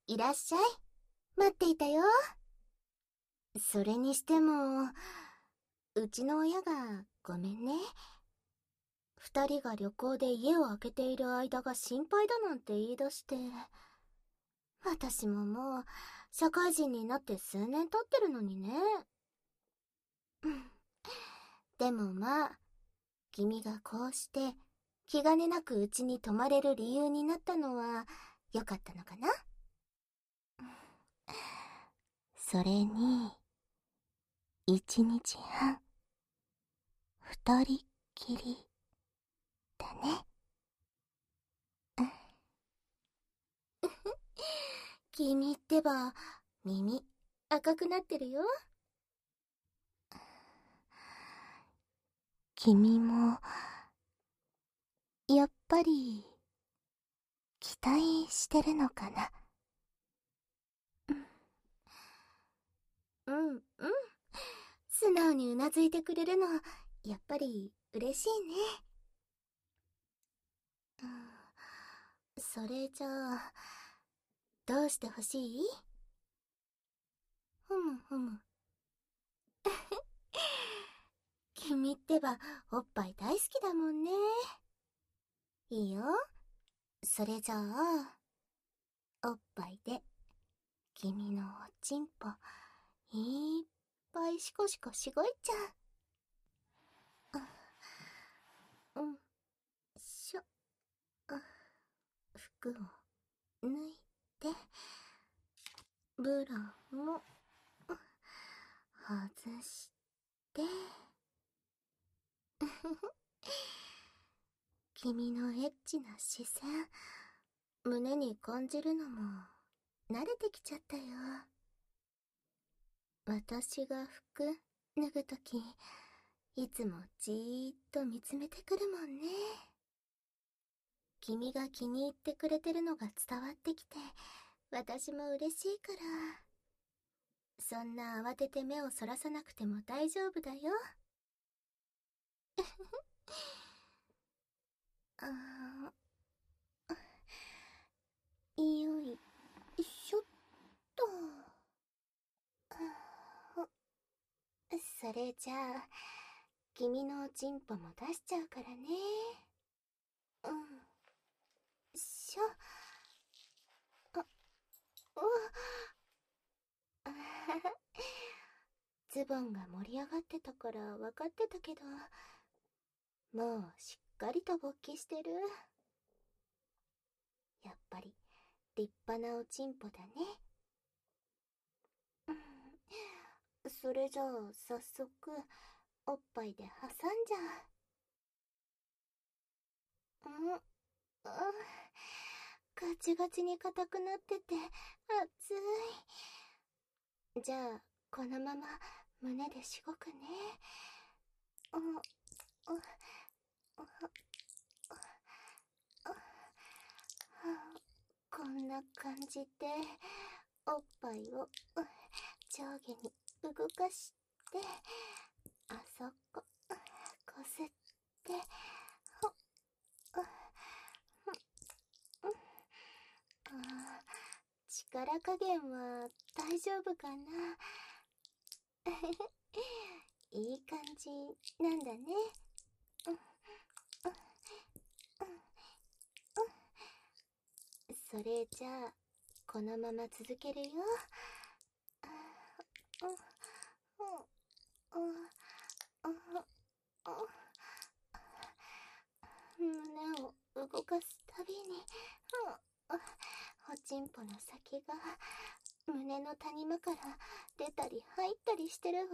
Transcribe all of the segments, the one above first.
いらっしゃい。待っていたよ。それにしても、うちの親がごめんね。二人が旅行で家を空けている間が心配だなんて言い出して。私ももう、社会人になって数年経ってるのにね。でもまあ、君がこうして、気兼ねなくうちに泊まれる理由になったのは、良かったのかな。それに、1日半、二人っきり、だね。君ってば、耳、赤くなってるよ。君も、やっぱり、期待してるのかな。うん、うん。素直にうなずいてくれるの、やっぱり嬉しいね。それじゃあ、どうしてほしい？ふむふむ。君ってば、おっぱい大好きだもんね。いいよ。それじゃあ、おっぱいで、君のおちんぽ、いっぱいシコシコしごいちゃう。しょ。服を脱いで、ブラも外して、君のエッチな視線、胸に感じるのも慣れてきちゃったよ。私が服脱ぐとき、いつもじーっと見つめてくるもんね。君が気に入ってくれてるのが伝わってきて、私も嬉しいから。そんな慌てて目をそらさなくても大丈夫だよ。あー、よいしょっと。それじゃあ、君のおちんぽも出しちゃうからね。しょ。うわ。ズボンが盛り上がってたから分かってたけど、もうしっかりと勃起してる。やっぱり立派なおちんぽだね。それじゃあ早速おっぱいで挟んじゃう。ガチガチに硬くなってて熱い。じゃあこのまま胸でしごくね。こんな感じでおっぱいを上下に動かして、あそここすって、ほっ、力加減は大丈夫かな。いい感じなんだね。それじゃあこのまま続けるよ。胸を動かすたびに、おちんぽの先が胸の谷間から出たり入ったりしてるわ。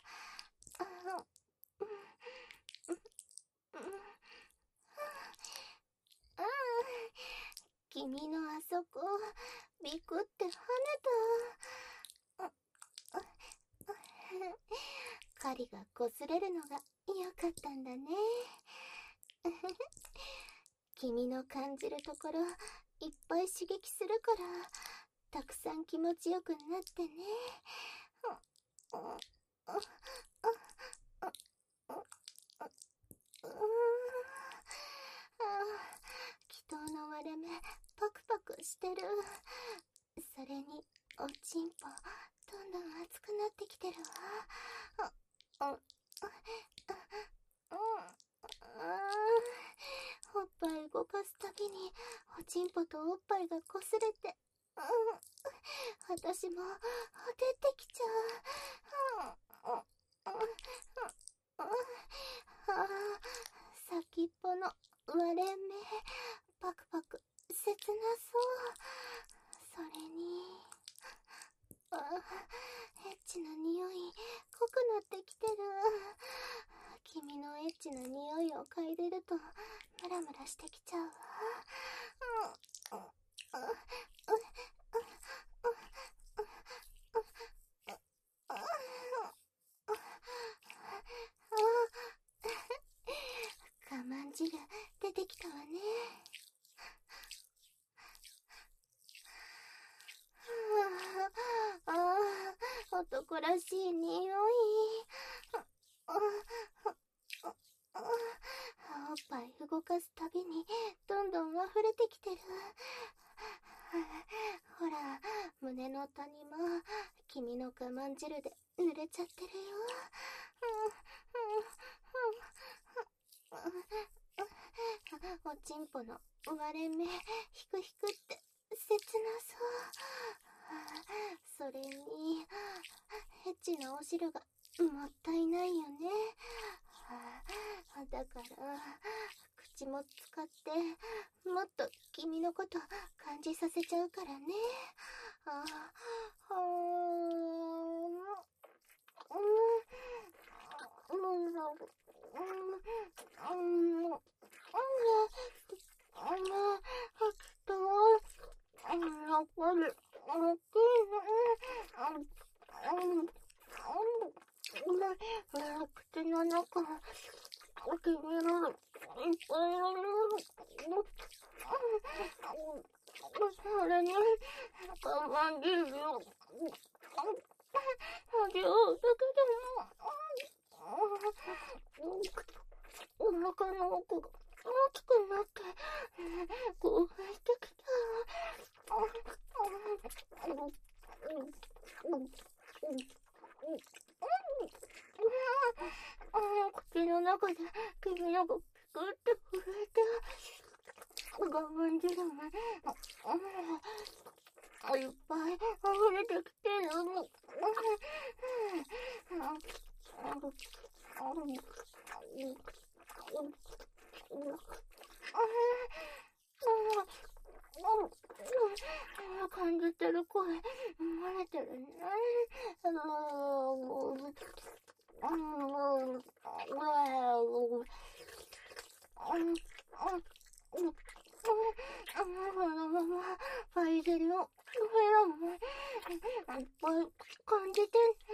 君のあそこビクって跳ねた。狩りが擦れるのが良かったんだね。君の感じるところいっぱい刺激するからたくさん気持ちよくなってね。気筒の割れ目パクパクしてる。それに、おちんぽ、どんどん熱くなってきてるわ。おっぱい動かすたびに、おちんぽとおっぱいが擦れて、私も、出てきちゃう。先っぽの割れ目、パクパク、切なそう。それに、エッチな匂い、濃くなってきてる。君のエッチな匂いを嗅いでると、ムラムラしてきちゃうわ。我慢汁出てきたわね。男らしい匂い。おっぱい動かすたびにどんどん溢れてきてる。ほら、胸の谷も君の我慢汁で濡れちゃってるよ。おちんぽの割れ目、ひくひくって切なそう。それに、エッチなお汁がもったいないよね。だから、口も使って、もっと君のこと感じさせちゃうからね。口の中、君のいっぱいある。それに、我慢汁よ。量だけでも、お腹の奥が大きくなって、興奮してきた。口の中で君のがピクって震えて、我慢汁もいっぱい溢れてきてる。感じてる声、漏れてるね。ファイルのフェロモンいっぱい感じてね。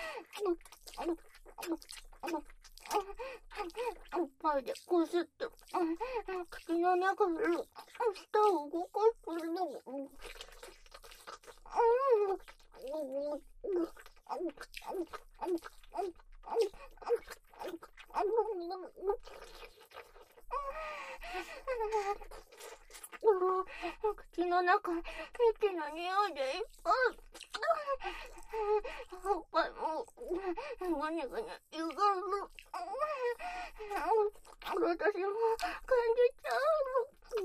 おっぱいでこすって、口の中で舌を動かしてるのも。口の中、エッチな匂いでいっぱい。おっぱいも、ぐにゅぐにゅゆがむ。私も感じちゃう。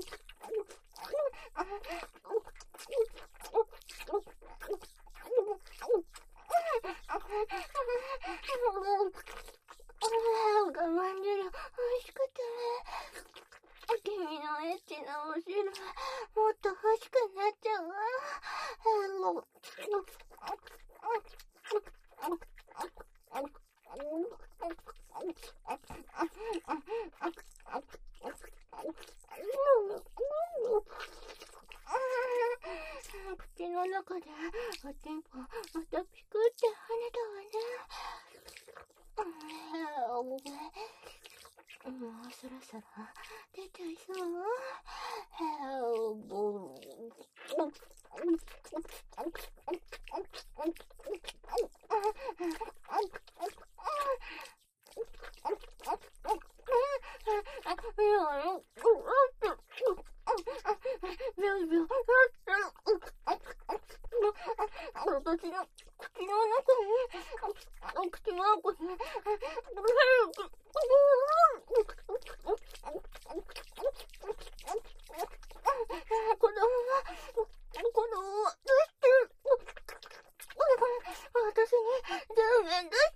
我慢汁、美味しくてね。君のエッチなお汁、もっと欲しくなっちゃうわ。口の中でおちんぽまたピクって跳ねたわね。もうそろそろ出ちゃいそう。 私に10円出して。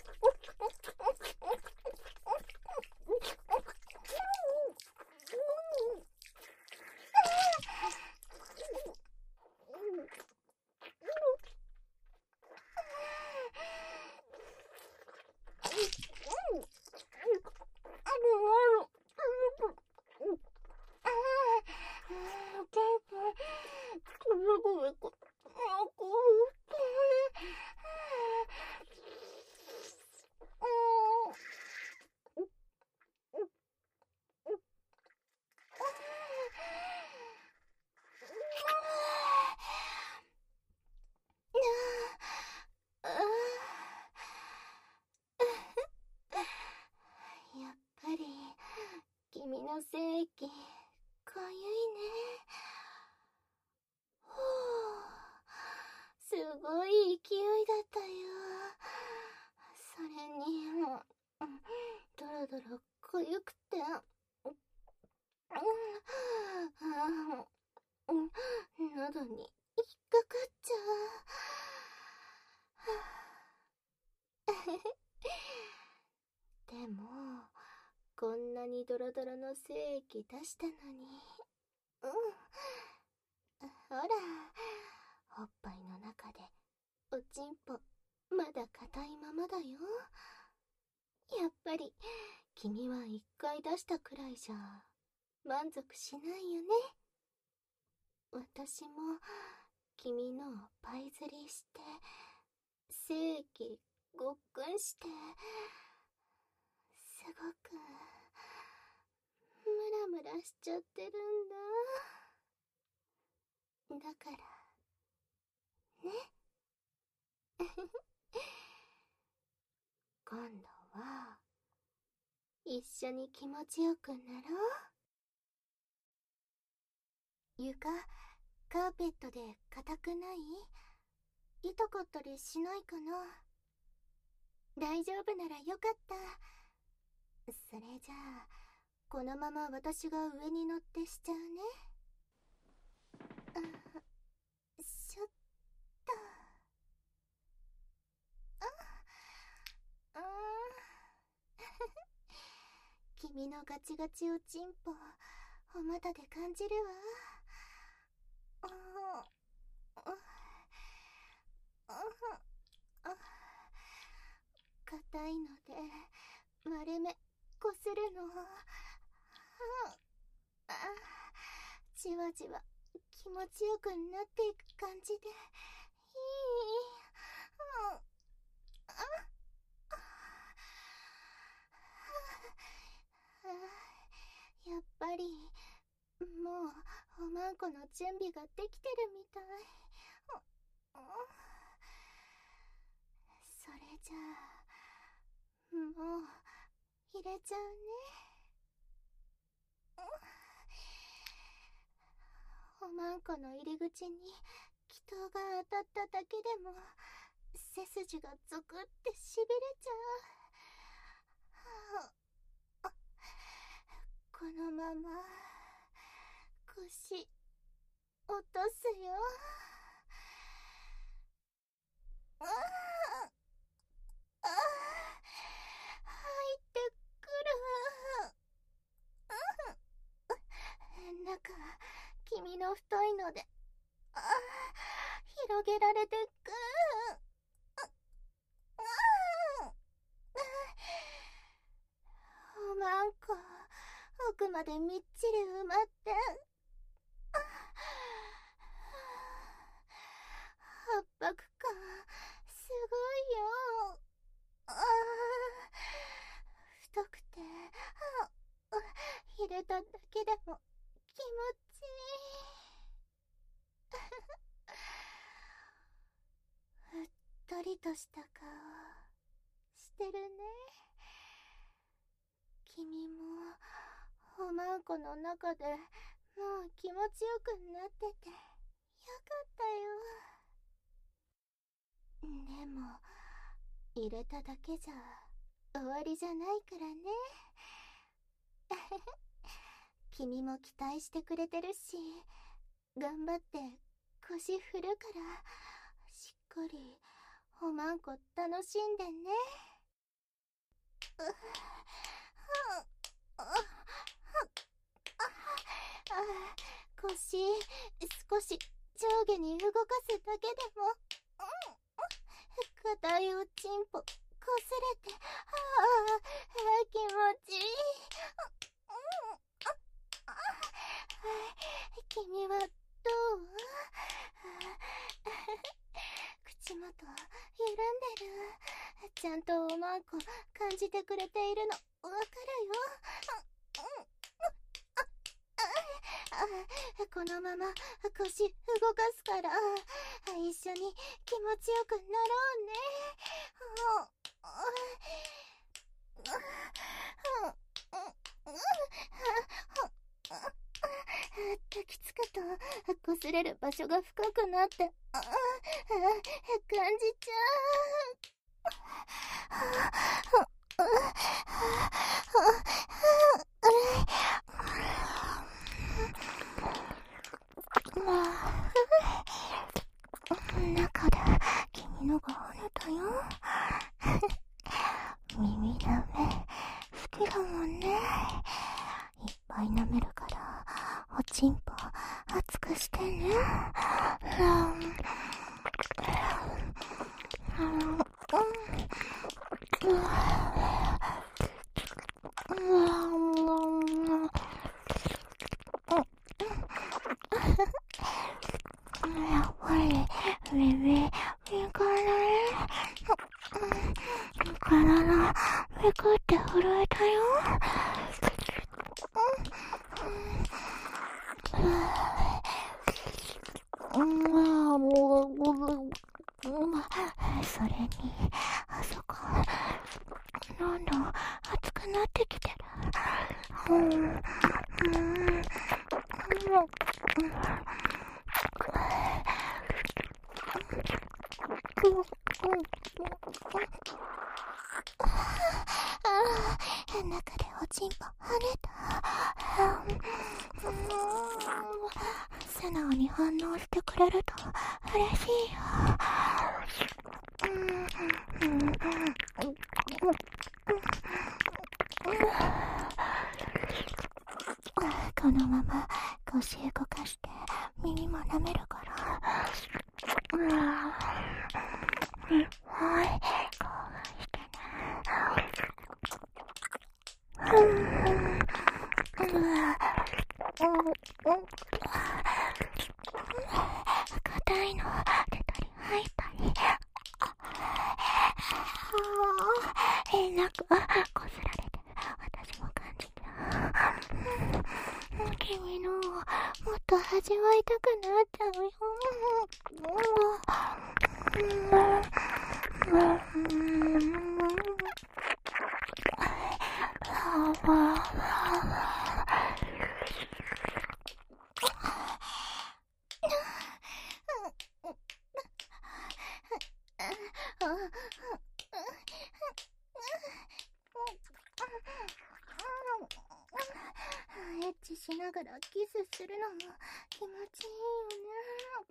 やっぱり君の精液かゆいね。ほう、すごい勢いだったよ。それにドロドロかゆくて、喉に引っかかっちゃう。でもこんなにドロドロの精液出したのに、ほら、おっぱいの中でおちんぽまだ硬いままだよ。やっぱり君は一回出したくらいじゃ満足しないよね。私も君のパイ釣りして精液ごっくんして、すごくムラムラしちゃってるんだ。だからね。今度は一緒に気持ちよくなろう。床カーペットで硬くない？痛かったりしないかな？大丈夫ならよかった。それじゃあこのまま私が上に乗ってしちゃうね。しょっと。君のガチガチおちんぽお股で感じるわ。硬いので割れ目こするの。じわじわ気持ちよくなっていく感じでいい。やっぱりもうおまんこの準備ができてるみたい。それじゃあもう入れちゃうね。おまんこの入り口に気筒が当たっただけでも背筋がゾクってしびれちゃう。このまま腰落とすよ。入ってくる。中君の太いので広げられてく。おまんこ奥までみっちり埋まって、圧迫感すごいよ。太くて入れただけでも気持ちいい。うっとりとした顔してるね。君もおまんこの中でもう気持ちよくなっててよかったよ。でも入れただけじゃ終わりじゃないからね。君も期待してくれてるし、頑張って腰振るから、しっかりおまんこ楽しんでね。腰少し上下に動かすだけでも、硬いおちんぽこすれて、気持ちいい。君はどう？口元緩んでる。ちゃんとおまんこ感じてくれているのわかるよ。このまま腰動かすから、一緒に気持ちよくなろうね。抱きつくと擦れる場所が深くなって、感じちゃ中で君のがあなたよ。耳舐め好きだもんね。いっぱい舐めるからおちんぽ熱くしてね。やっぱり耳いかない。体めくって震えたよ。それにあそこどんどん熱くなってきてる。中でおちんぽ跳ねた。素直に反応してくれると嬉しいよ。このまま腰動かして耳も舐めるから。はい、興奮して硬いの出たり入ったり、変なくこすられて私も感じた。君のもっと味わいたくなっちゃうよ。エッチしながらキスするのも気持ちいいよね。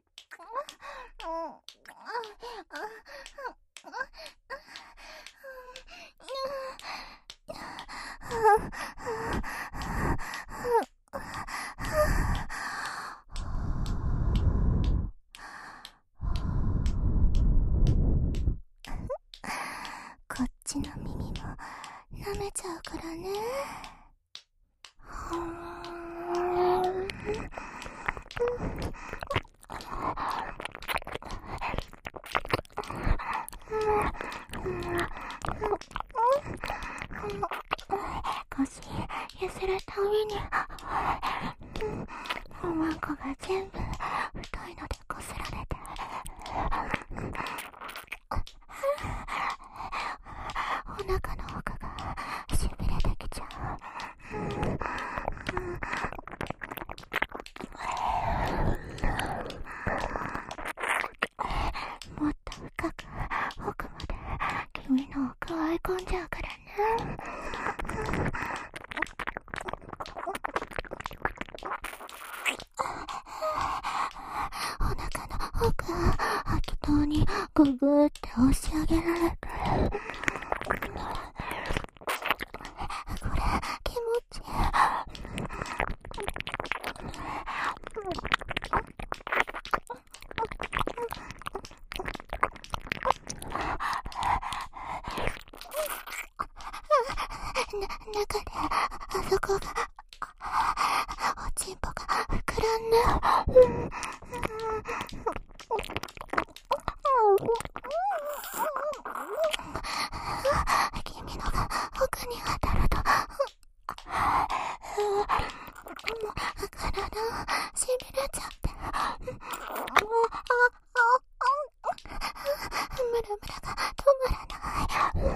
こっちの耳も舐めちゃうからね。腰揺するたびにおまんこが全部太いのでこすられて、お腹の奥がしびれてきちゃう。もっと深く奥まで君のお腹の奥適当にググって押し上げられてる。これ気持ちいい。中であそこがおちんぽが膨らんで、君のが奥に当たるともう体しびれちゃって、ムラムラが止まらない。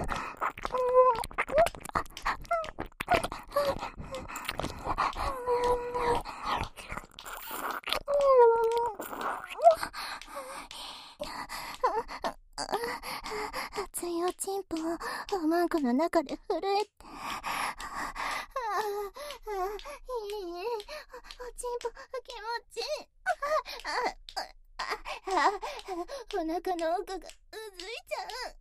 熱いおちんぽをマンコの中で震えて、いい、おちんぽ気持ちいい。お腹の奥がうずいちゃう。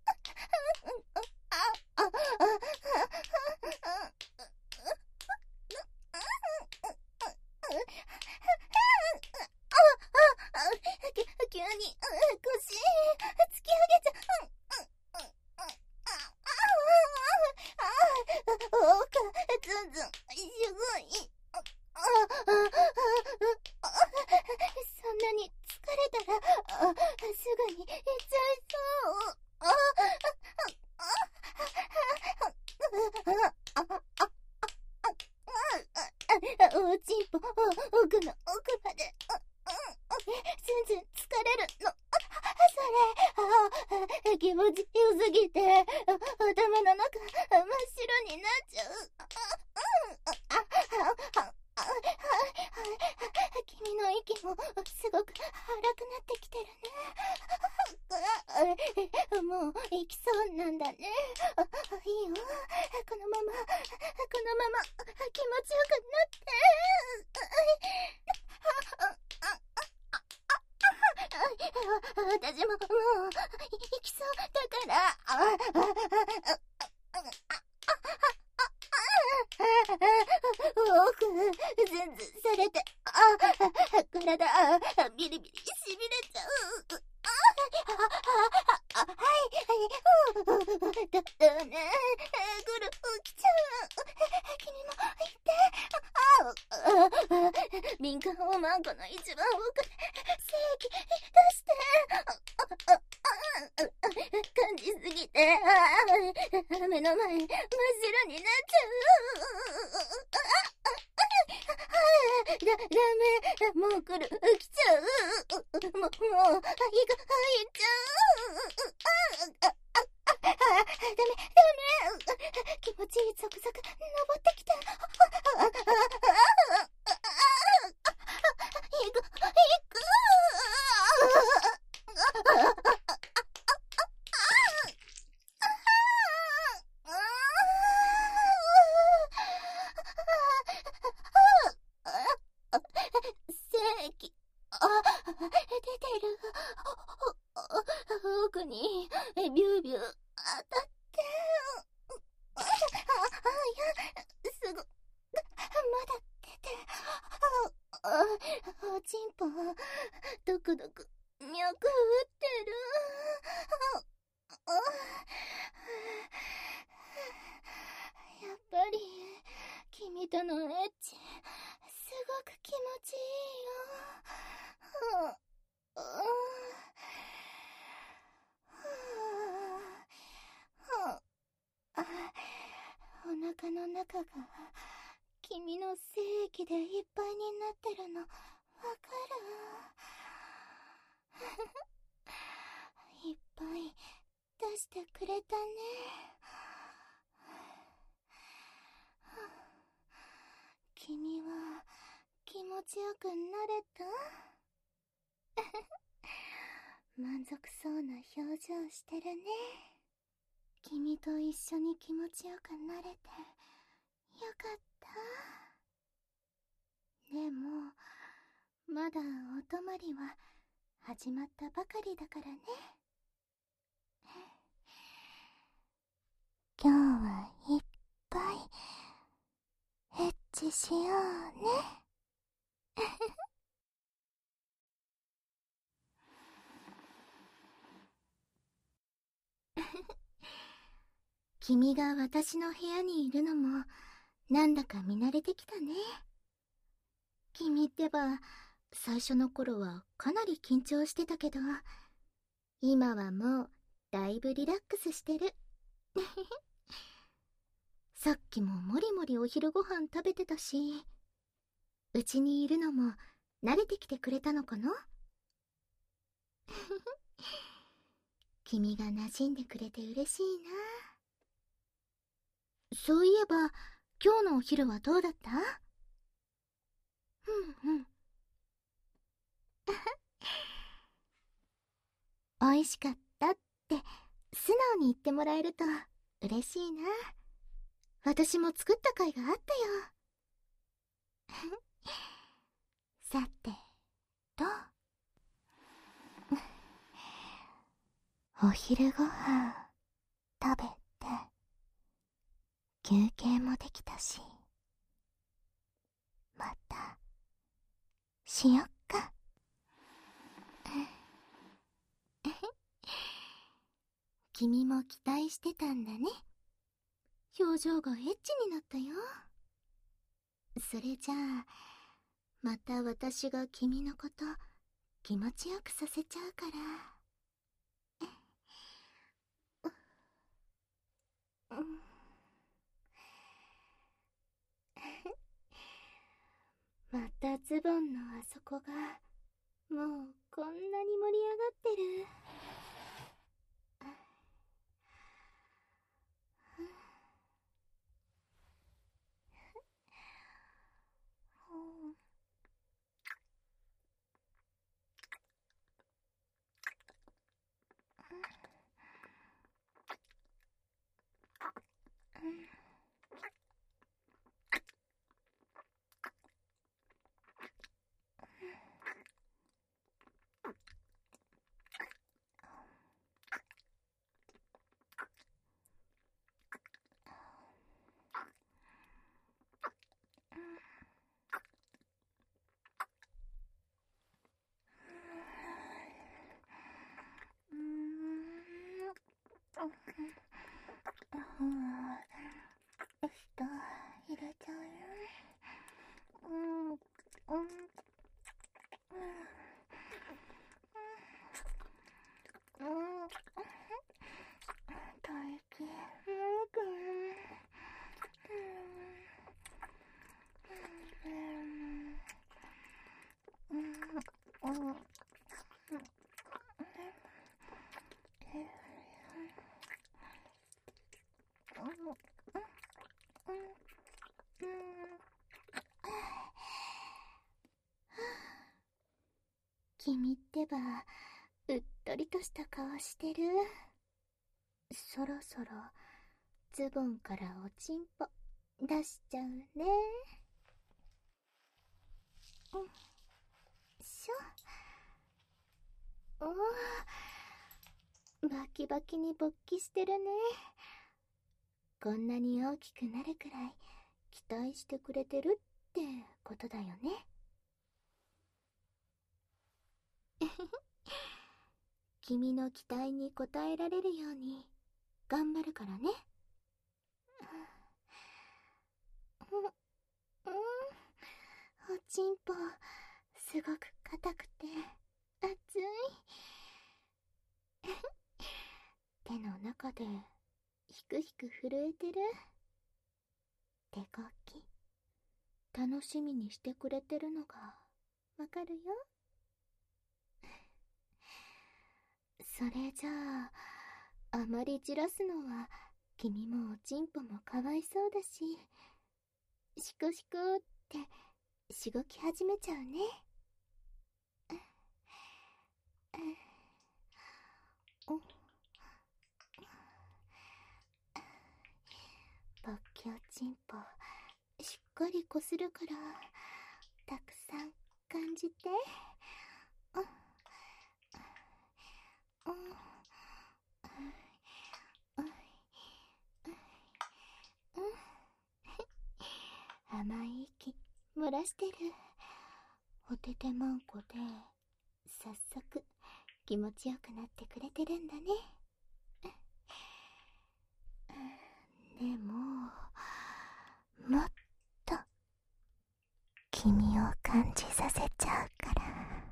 急に腰突き上げちゃう。ずんずんすごい。そんなに疲れたらすぐに行っちゃいそう。おちんぽ奥の奥まで全然疲れるの。それ気持ちよすぎて頭の中真っ白になっちゃう。君の息もすごく荒くなってきてるね。もう行きそうなんだね。いいよ、このまま気持ちよくなって。私ももう行きそうだから。ズンズンされて体ビリビリしびれちゃう。だね、ぐる来ちゃう。君も行って。敏感をマンコの一番奥で正気出して感じすぎて目の前真っ白になっちゃう。ダメ、もう来る、来ちゃう。もう、肺が入っちゃう。ダメ。気持ちいいゾクゾク、登ってきた。行く。正気、出てる。奥にビュービュー当たって。いや、すぐまだ出て。おちんぽドクドク脈打ってる。やっぱり君とのエッチすごく気持ちいいよ。お腹の中が君の精液でいっぱいになってるのわかる？いっぱい出してくれたね。君は気持ちよくなれた？満足そうな表情してるね。君と一緒に気持ちよくなれてよかった。でもまだお泊まりは始まったばかりだからね。今日はいっぱいエッチしようね。君が私の部屋にいるのもなんだか見慣れてきたね。君ってば最初の頃はかなり緊張してたけど、今はもうだいぶリラックスしてる。さっきももりもりお昼ご飯食べてたし、うちにいるのも慣れてきてくれたのかな。君が馴染んでくれて嬉しいな。そういえば今日のお昼はどうだった？うんうん。美味しかったって素直に言ってもらえると嬉しいな。私も作った甲斐があったよ。さてと、お昼ご飯食べて休憩もできたし、またしよっか。君も期待してたんだね。表情がエッチになったよ。それじゃあまた私が君のこと気持ちよくさせちゃうから。またズボンのあそこがもうこんなに盛り上がってる。舌入れちゃうよ。唾液もうかな。君ってばうっとりとした顔してる。そろそろズボンからおちんぽ出しちゃうね。しょ。バキバキに勃起してるね。こんなに大きくなるくらい期待してくれてるってことだよね。君の期待に応えられるように頑張るからね。おちんぽすごく硬くて熱い。手の中でひくひく震えてる。手書き楽しみにしてくれてるのがわかるよ。それじゃあまりじらすのは君もおちんぽもかわいそうだし、シコシコってしごき始めちゃうね。 おちんぽしっかりこするからたくさん感じて。甘い息漏らしてる。おててまんこで早速気持ちよくなってくれてるんだね。でももっと君を感じさせちゃうから。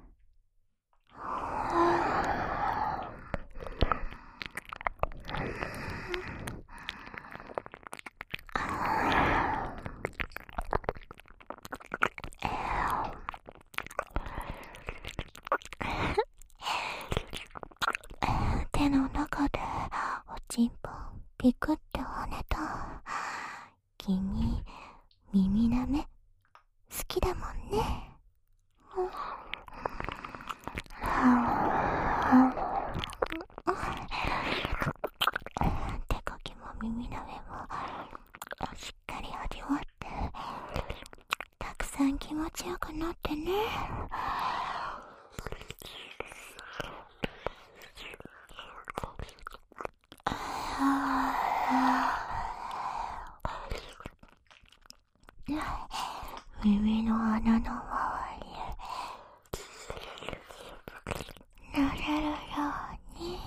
手の中でおちんぽピクって跳ねた。君耳なめ好きだもんね。手かきも耳なめもしっかり味わってたくさん気持ちよくなってね。耳の穴の周り撫でるように。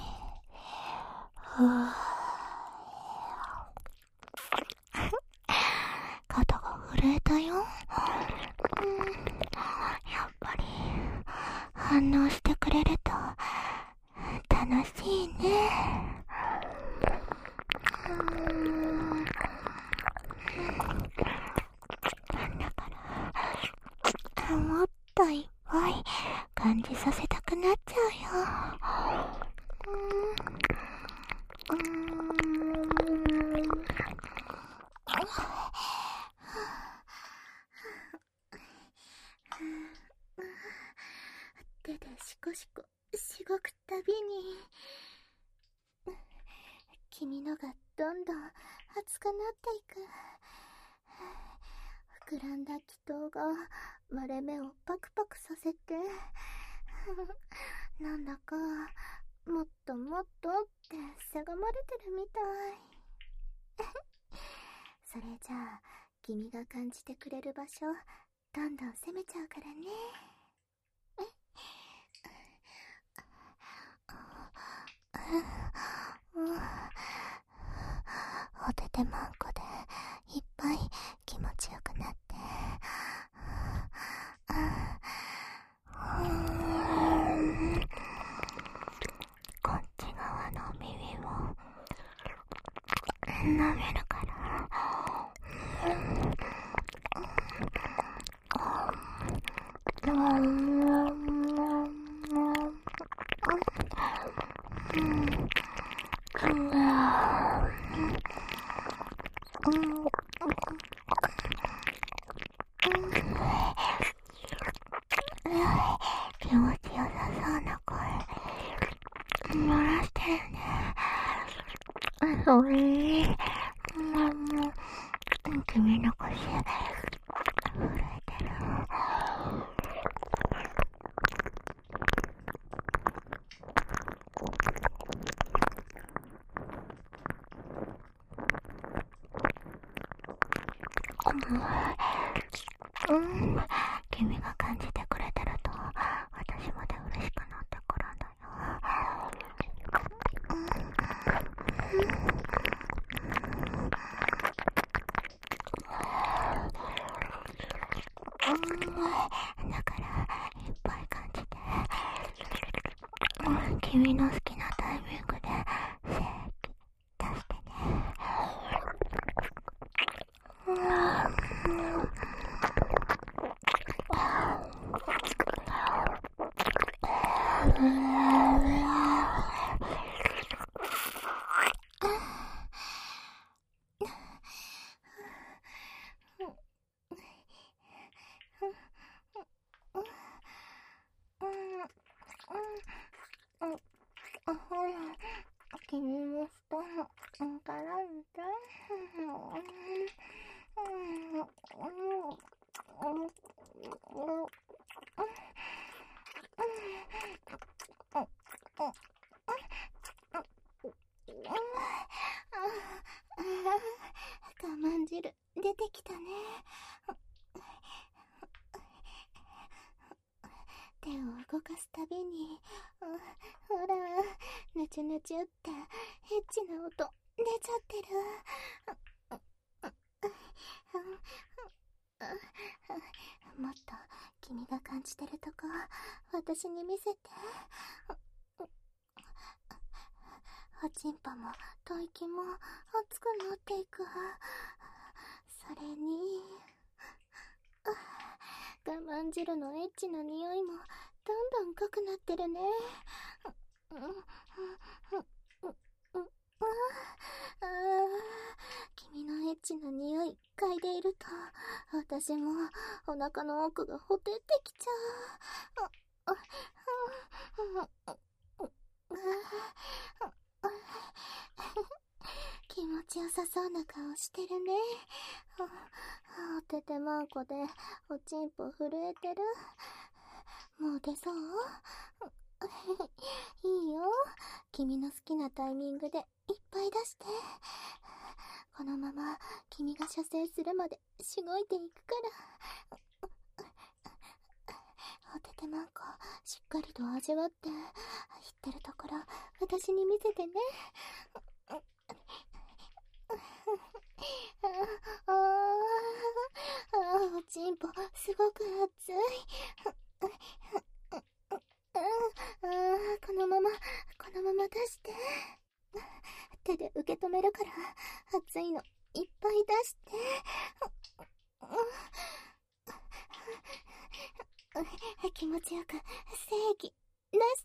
肩が震えたよ。やっぱり反応してくれると楽しいね。だからもっといっぱい感じさせたくなっちゃうよ。手でシコシコしごくたびに君のがどんどん熱くなっていく。膨らんだ気筒が割れ目をパクパクさせてなんだかもっともっとってせがまれてるみたいそれじゃあ君が感じてくれる場所どんどん攻めちゃうからね。おててまんこでいっぱい気持ちよくなって、こっち側の耳も舐めるから。気持ちよさそうな声漏らしてるね。おいしい。君の腰震えてる。君が感じてくれてると私まで嬉しくなってくるんだよ。だからいっぱい感じて、君の好きなタイミングで精液出してね。君もしたからんだ。 我慢汁出てきたね。手を動かすたびに、ほら、ぬちゅぬちゅってエッチな音出ちゃってる。もっと君が感じてるとこ私に見せて。おちんぽも吐息も熱くなっていく。それに我慢汁のエッチな匂いもどんどん濃くなってるね。君のエッチな匂い嗅いでいると私もお腹の奥がほてってきちゃう。気持ちよさそうな顔してるね。おててまんこでおちんぽ震えてる。もう出そう？いいよ。君の好きなタイミングでいっぱい出して。このまま君が射精するまでしごいていくから。おててまんこしっかりと味わって、言ってるところ私に見せてね。おちんぽすごく熱い。このまま出して。手で受け止めるから熱いのいっぱい出して。気持ちよく精液出して。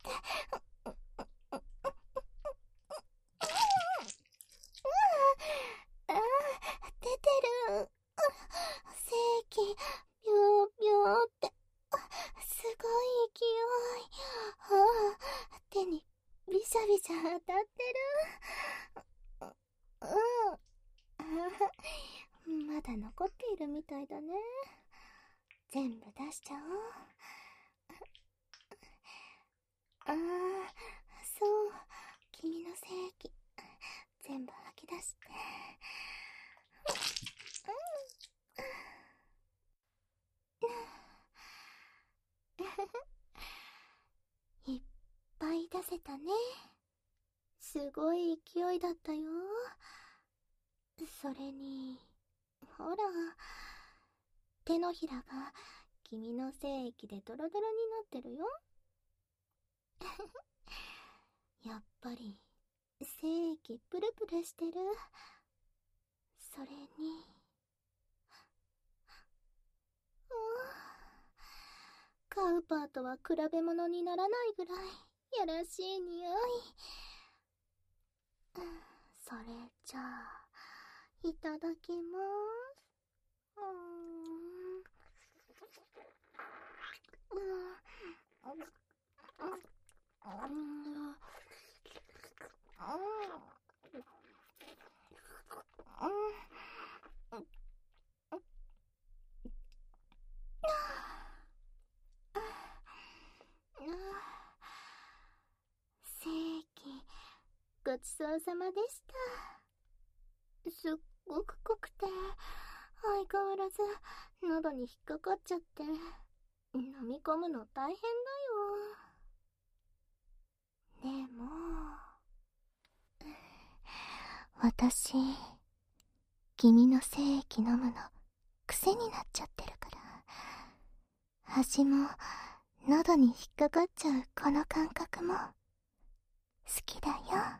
出てる。精液ビョービョーって、すごい勢い。手にビシャビシャ当たってる。まだ残っているみたいだね。全部出しちゃおう。そう、君の精液全部吐き出して。いっぱい出せたね。すごい勢いだったよ。それに、ほら、手のひらが君の精液でドロドロになってるよ。やっぱり精液プルプルしてる。それにカウパーとは比べ物にならないぐらいやらしい匂い。それじゃあいただきます。精液ごちそうさまでした。すっごく濃くて相変わらず喉に引っかかっちゃって飲み込むの大変だよ。でも私君の精液飲むの癖になっちゃってるから、味も喉に引っかかっちゃうこの感覚も好きだよ。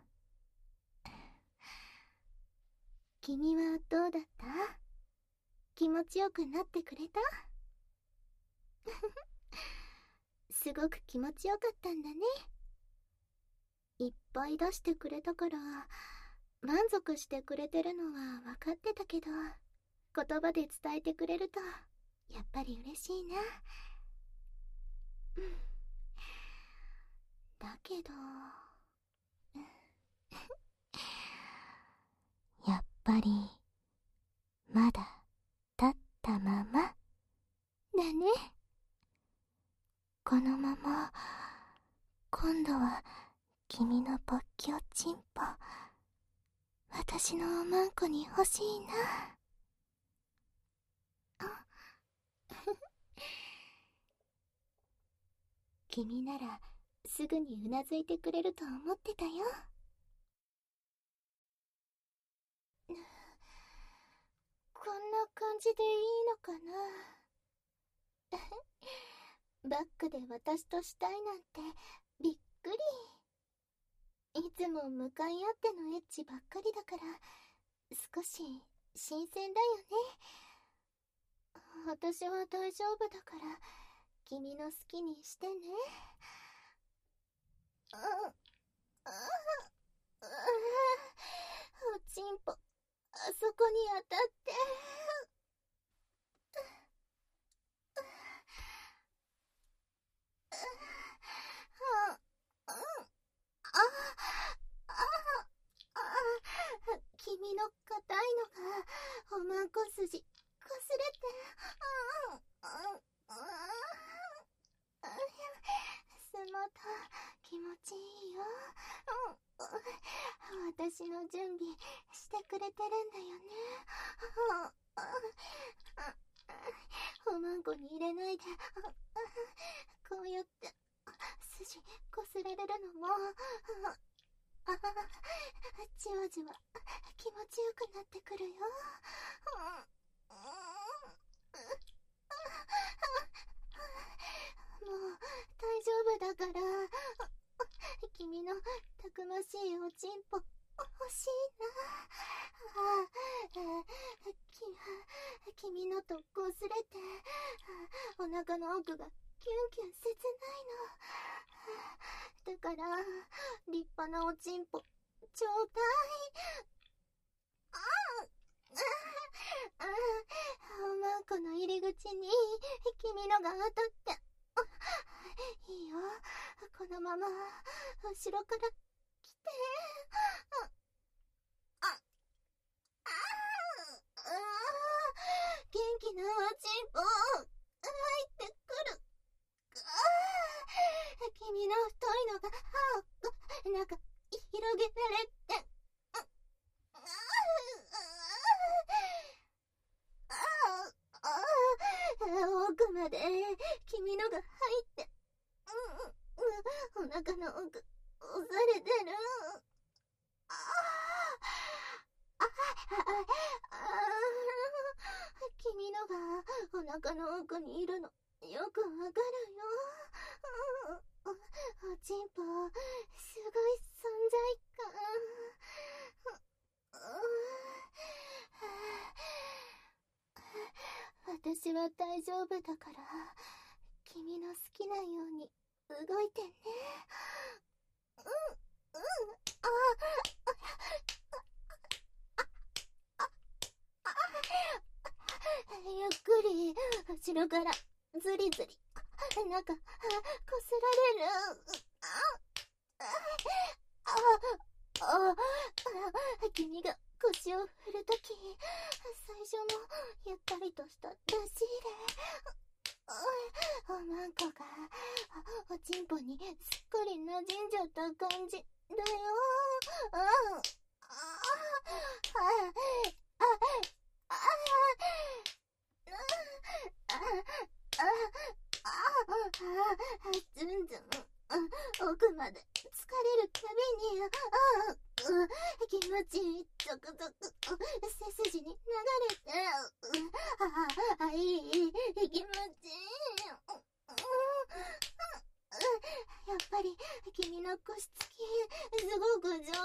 君はどうだった？気持ちよくなってくれた？すごく気持ちよかったんだね。いっぱい出してくれたから満足してくれてるのは分かってたけど、言葉で伝えてくれるとやっぱり嬉しいな。だけどやっぱりまだだったままだね。このまま今度は君の勃起おちんぽ私のおまんこに欲しいな。君ならすぐにうなずいてくれると思ってたよ。こんな感じでいいのかな。バックで私としたいなんてびっくり。いつも向かい合ってのエッチばっかりだから少し新鮮だよね。私は大丈夫だから君の好きにしてね。おちんぽあそこに当たって君の硬いのがおまんこ筋こすれてスマート気持ちいいよ。私の準備してくれてるんだよね。おまんこに入れないでこうやって筋こすられるのもじわじわ気持ちよくなってくるよ。もう大丈夫だから君のたくましいおちんぽ欲しいな。君のとこすれてお腹の奥がキュンキュン切ないの。だから立派なおちんぽちょうだい。おまんこの入り口に君のが当たっていいよ。このまま後ろから来て。元気なおちんぽ入ってくる。君の太いのがなんか広げられて奥まで君のが入ってお腹の奥押されてる。君のがお腹の奥にいるのよくわかるよ。おちんぽすごい存在感。私は大丈夫だから君の好きなように動いてね。ゆっくり後ろからズリズリなんかこすられる。君が腰を振るとき最初のゆったりとした出し入れおまんこがおちんぽにすっかり馴染んじゃった感じだよ。ずんずん奥まで疲れるたびに気持ちいいゾクゾク背筋に流れていい気持ちいい。やっぱり君の腰つきすごく上手。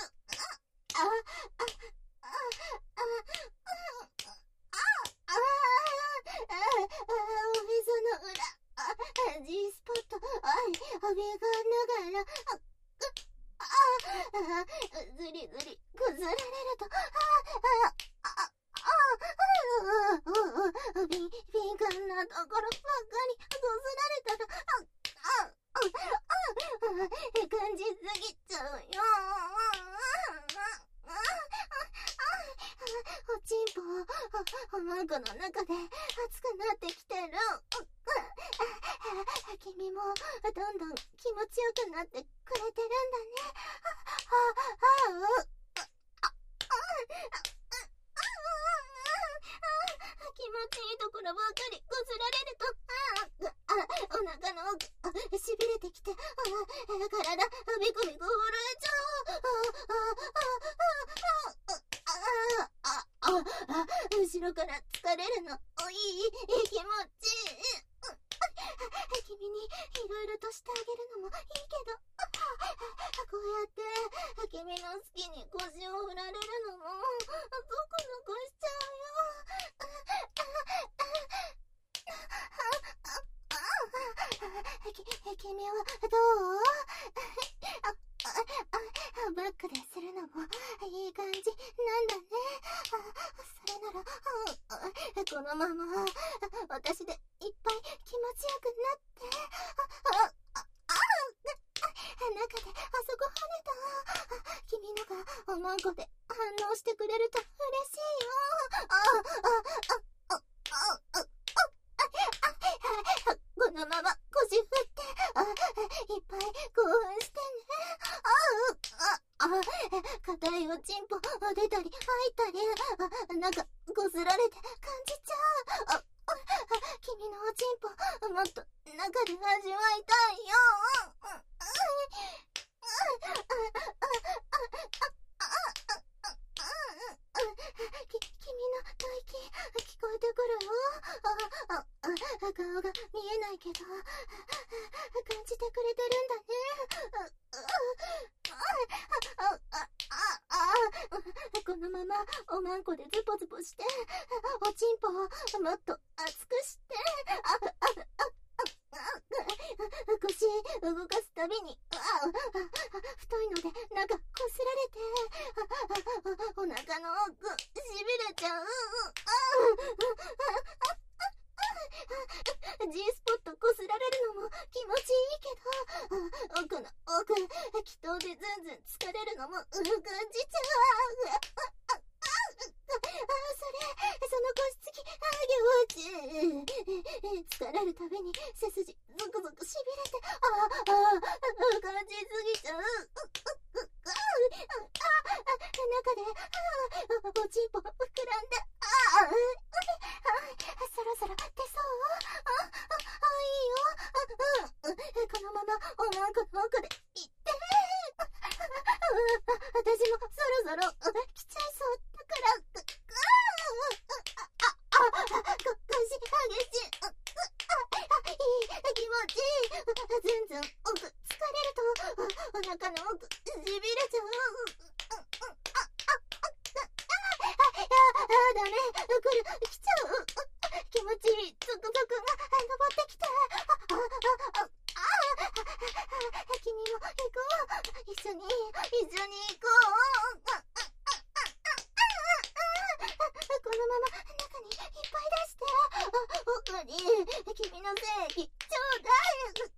おへその裏G スポットおびがながらずりずりこすられると敏感なところばっかりこすられたら感じすぎちゃうよ。おちんぽおまんこの中で熱くなってきてる。君もどんどん気持ちよくなってくれてるんだね。気持ちいいところばかりこすられると、お腹の奥、しびれてきて、体、ビクビク震えちゃう。後ろから疲れるの、いい気持ち。君にいろいろとしてあげるのもいいけど、こうやって君の好きに腰を振られるのもゾクゾクしちゃうよ。君はどう？バックでするのもいい感じなんだね。それなら、このまま私でいっぱい気持ちよくなって、中であそこ跳ねた。君のがおまんこで反応してくれると嬉しいよ。このまま腰振っていっぱい興奮してね。硬いおちんぽ出たり吐いたり、なんかこすられて感じちゃう。君のおちんぽもっと中で味わいたいよ。君の吐息聞こえてくるよ。顔が見えないけど感じてくれてるんだね。このままおまんこでズポズポしておちんぽをもっと熱くして腰動かすたびに太いのでなんかこすられてお腹の奥しびれちゃう。G スポットこすられるのも気持ちいいけど、奥の奥気筒でずんずん疲れるのも感じちゃう。その腰つき疲れるたびに背筋ゾクゾクしびれて感じすぎちゃう。中でおちんぽ膨らんでそろそろ出そう。いいよ。このままおまんこの奥で行って。私もそろそろ来ちゃいそうだから。腰激しい。いい気持ちいい。ずんずん奥疲れるとお腹の奥しびれちゃう。ダメ、来ちゃう。気持ちいいゾクゾクが登ってきて。君も行こう。一緒に行こう。このまま中にいっぱい出して奥に君の精液ちょうだい。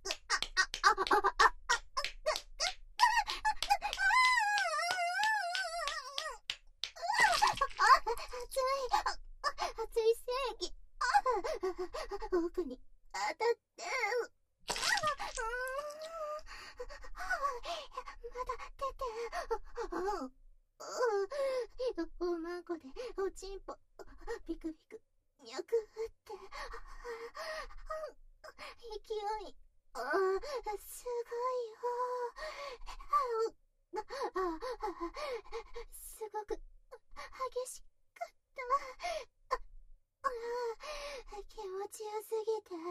熱い精液奥に当たってまだ出ておまんこでおちんぽビクビクにゃくって勢いすごいよ。すごく激しかった。気持ちよすぎて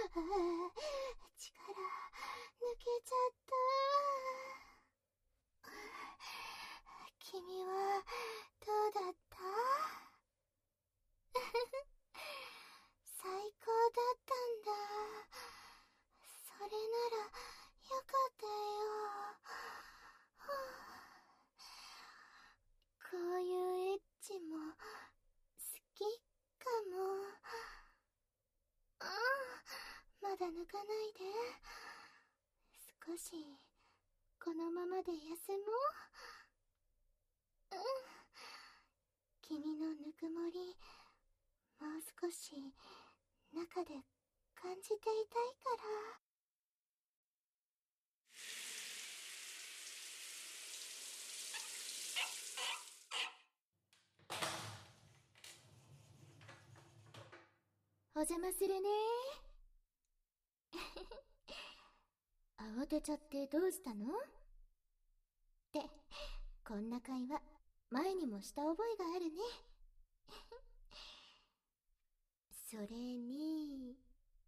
力抜けちゃった。君はどうだった？最高だったんだ。それならよかったよ。こういうエッチも好きかも。まだ抜かないで。少しこのままで休もう。君のぬくもり少し中で感じていたいから。お邪魔するね。慌てちゃってどうしたの？って、こんな会話前にもした覚えがあるね。それに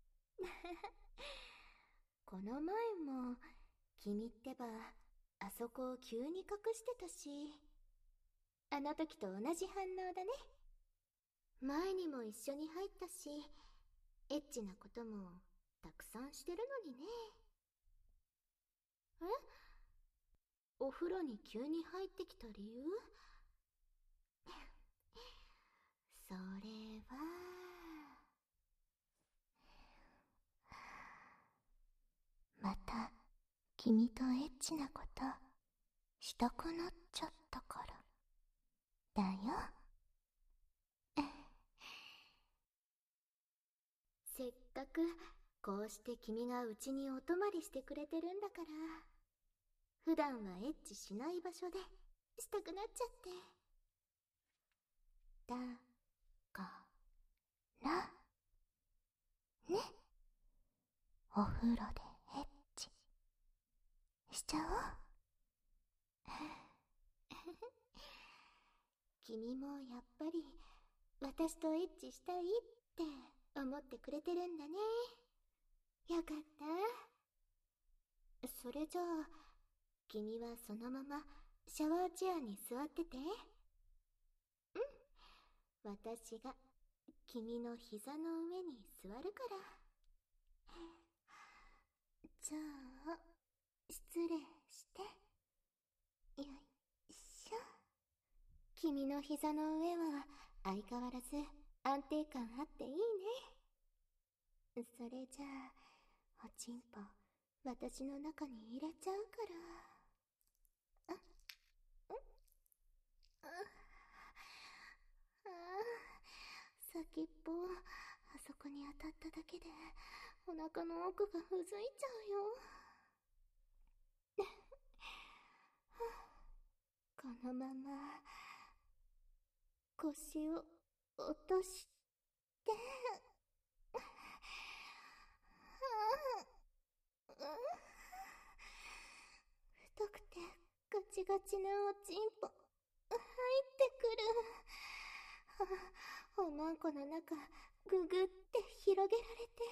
この前も君ってばあそこを急に隠してたし、あの時と同じ反応だね。前にも一緒に入ったし、エッチなこともたくさんしてるのにね。え？お風呂に急に入ってきた理由？それはまた君とエッチなことしたくなっちゃったからだよ。せっかくこうして君がうちにお泊まりしてくれてるんだから、普段はエッチしない場所でしたくなっちゃって。だからね、お風呂でエッチしちゃおう。君もやっぱり私とエッチしたいって思ってくれてるんだね。よかった。それじゃあ君はそのままシャワーチェアに座ってて。私が君の膝の上に座るから。じゃあ失礼して。よいしょ。君の膝の上は相変わらず安定感あっていいね。それじゃあおちんぽ私の中に入れちゃうから。先っぽあそこに当たっただけでお腹の奥がうずいちゃうよ。このまま腰を落として太くてガチガチなおちんぽ入ってくる。おまんこの中ググって広げられて、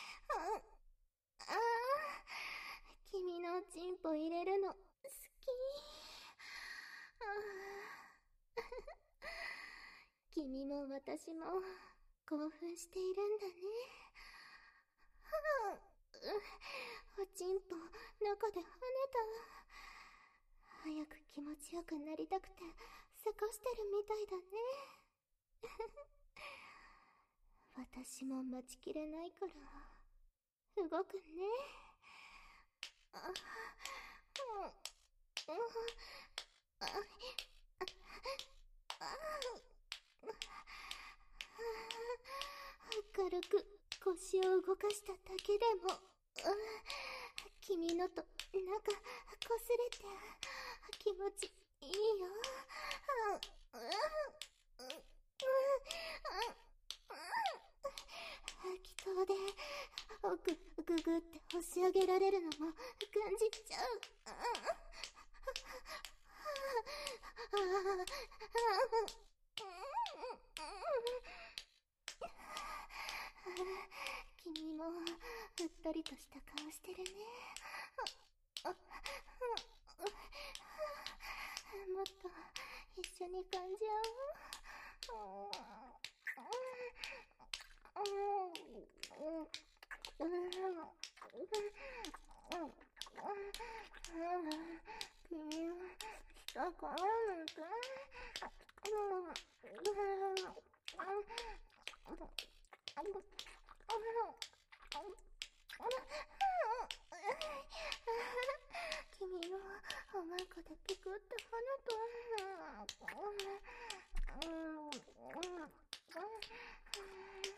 君のおちんぽ入れるの好き。君も私も興奮しているんだね。おちんぽ中で跳ねた。早く気持ちよくなりたくてせかしてるみたいだね。私も待ちきれないから動くね。軽く腰を動かしただけでも、君のとなんか擦れて気持ちいいよ。気筒で奥ググって押し上げられるのも感じちゃう。君もうっとりとした顔してるね。もっと一緒に感じ合おう。君は下からなんて。君のおまんこでピクって跳ねた。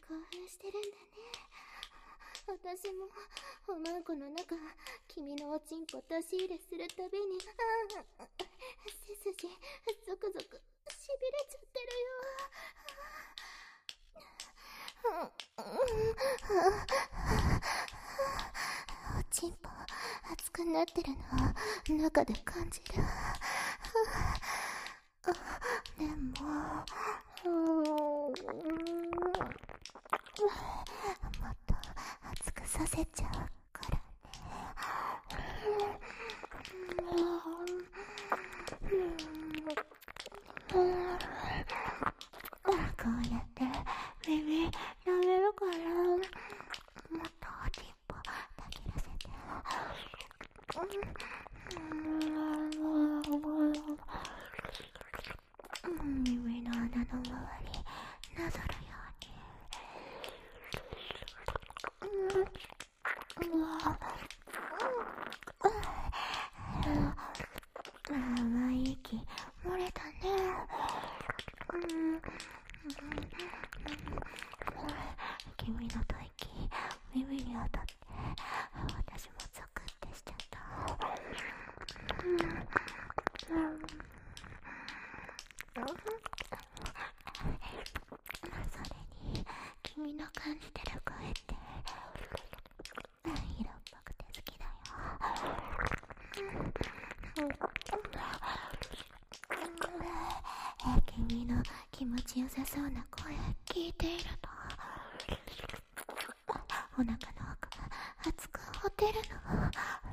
興奮してるんだね。私もおまんこの中、君のおちんぽ出し入れするたびに背筋ゾクゾクしびれちゃってるよ。おちんぽ熱くなってるの中で感じる。でももっと熱くさせちゃうからね。こうやって耳舐めるから、もっとおちんぽたぎらせて。耳の穴の周りなぞるように。甘い息漏れたね。君の吐息耳に当たって私もゾクってしちゃった。それに君の感じてる声って色っぽくて好きだよ。君の気持ちよさそうな声聞いているとお腹の奥が熱くほてるの。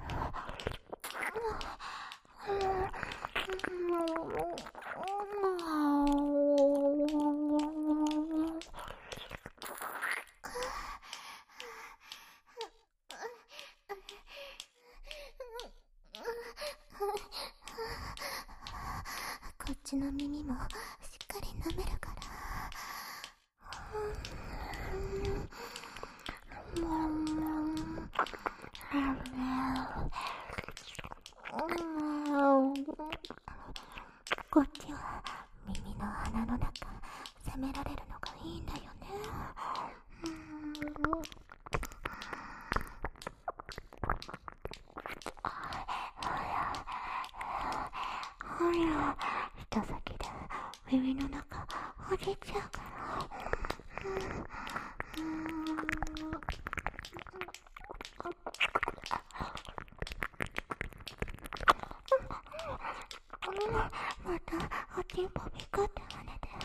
こっちの耳もしっかり舐めるから。こっちは耳の穴の中攻められるのがいいんだよね。ほら、人先で耳の中ほじっちゃうから。またおちんぽビクって跳ねて。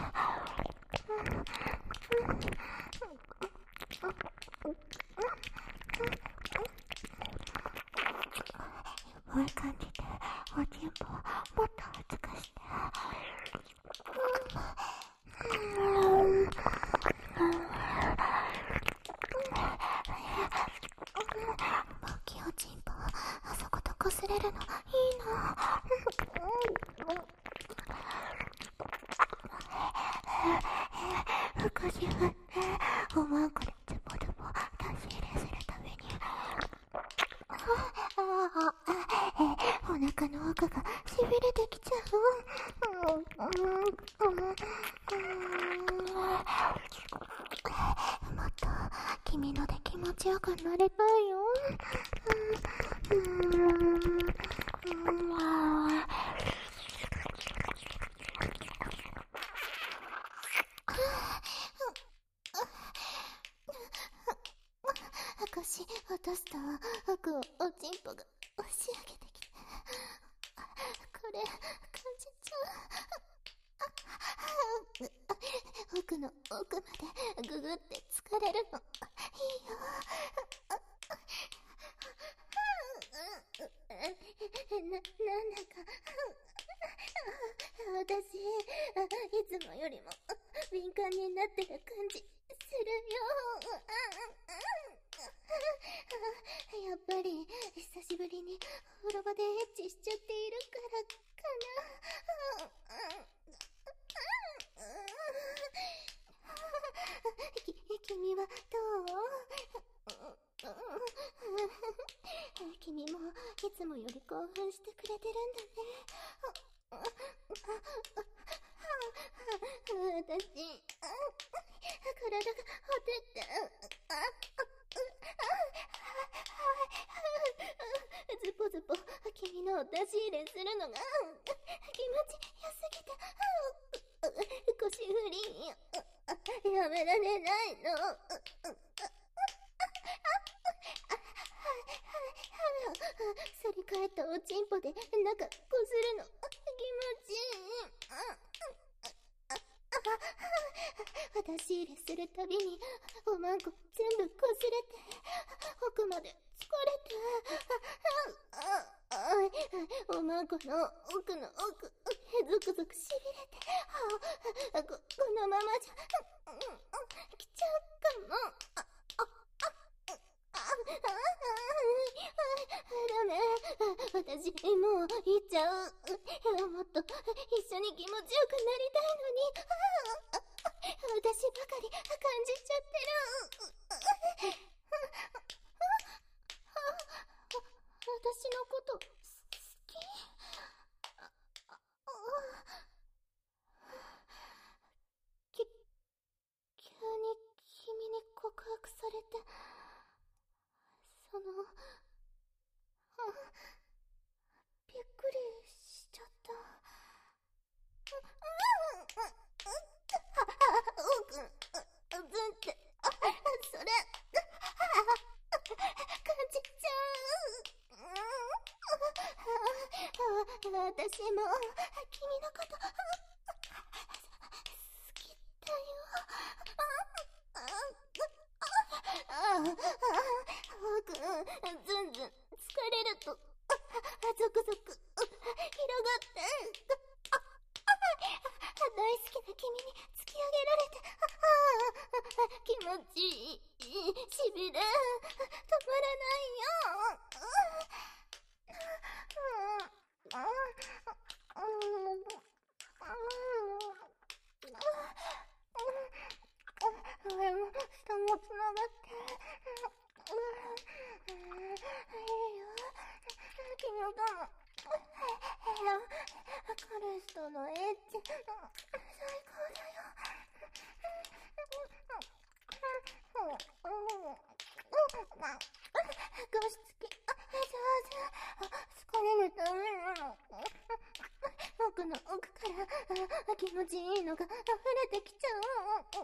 いっぱい感じておちんぽをもっと熱くして。大きいおちんぽあそことこすれるのいいの。少し振っておまんこでズボズボ出し入れするために。お腹の奥がしびれてきちゃう。もっと君ので気持ちよくなりたいよ。腰落とすと奥をおちんぽが押し上げてきて、これ感じちゃう。奥の奥までググって疲れるのいいよ。なんだか私いつもよりも敏感になってる感じするよ。やっぱり久しぶりにお風呂場でエッチしちゃっているからかな。君はどう？君もいつもより興奮してくれてるんだね。私体がほてって、ズポズポ君の出し入れするのが気持ちよすぎて、腰振りやめられないの。反り返ったおちんぽで中こするの気持ちいい。出し入れするたびにおまんこ全部こすれて奥まで疲れて、おまんこの奥の奥ゾクゾクしびれて、このままじゃ来ちゃうかも。ダメ、私もう行っちゃう。もっと一緒に気持ちよくなりたいのに、私ばかり感じちゃってる。私のこと好き？急に君に告白されて、びっくりしちゃった。おくん、ずんって、それ、感じちゃう。私も、君のこと、好きだよ。おくん、ずんずん、疲れると、ゾクゾク、広がって、大好きな君に突き上げられて、気持ちいい、しびれ、止まらないよ。上も下もつながって、いいよ、君との彼氏とのエッチ、最高だよ。加湿器、上手。疲れるための奥の奥から気持ちいいのが溢れてきちゃう。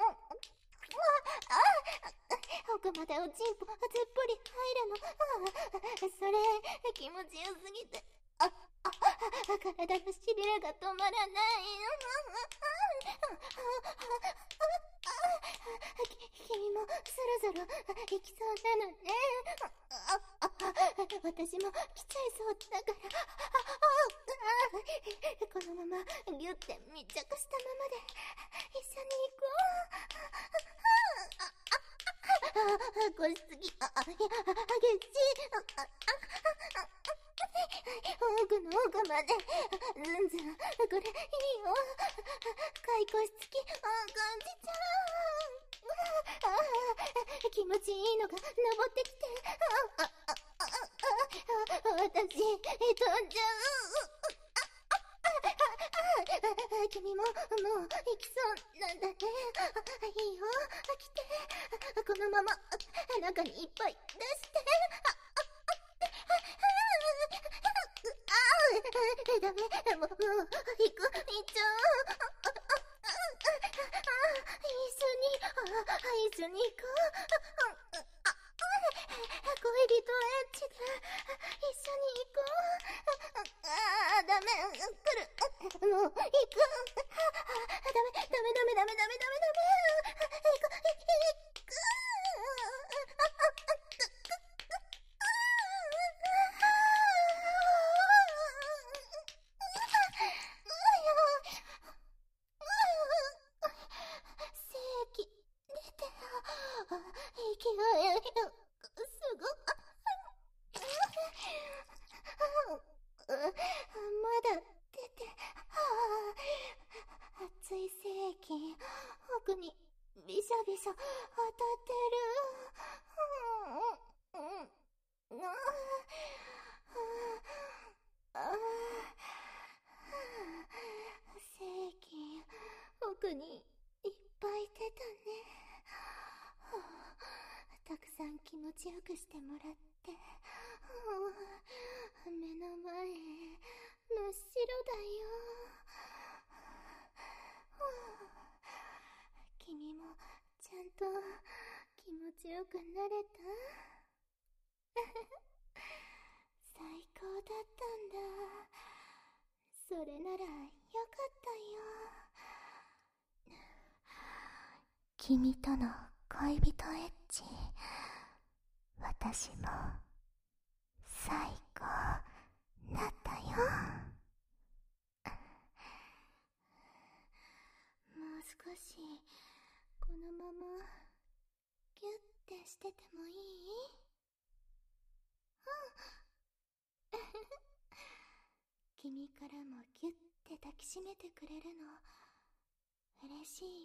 奥までおちんぽずっぽり入るの。それ気持ちよすぎて、体のしびれが止まらない。君もそろそろ行きそうなのね。私も来ちゃいそうだから、このままギュって密着したままで一緒に行こう。こしすぎ、激しい。奥の奥まで、ずんずん、これいいよ。深い個室き、感じちゃう。気持ちいいのが登ってきて、私、飛んじゃう。君も、もう、行きそうなんだね。いいよ、来て。このまま、中にいっぱい出して。ダメ、もう、行っちゃう。一緒に行こう。恋人エッチで、一緒に行こう。ダメ、来る。もう、行く。ダメ。行く。息がすごまだ出て、熱い精液奥にビシャビシャ当たってる。精液奥にいっぱい出たね。 それならよかったよ。君との恋人エッチ、私も最高だったよ。もう少しこのままギュッてしててもいい？うん君からもギュッて抱きしめてくれるの嬉しいよ。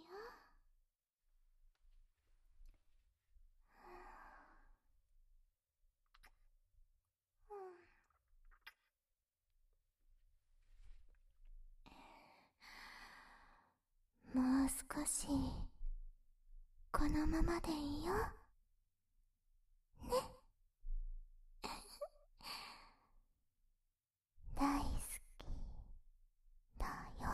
もう少しこのままでいいよね。大好きだよ。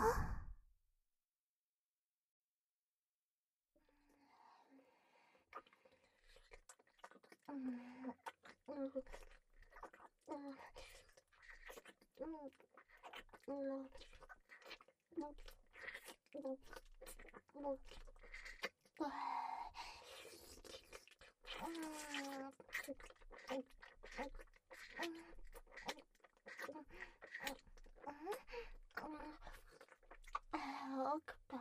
起きた？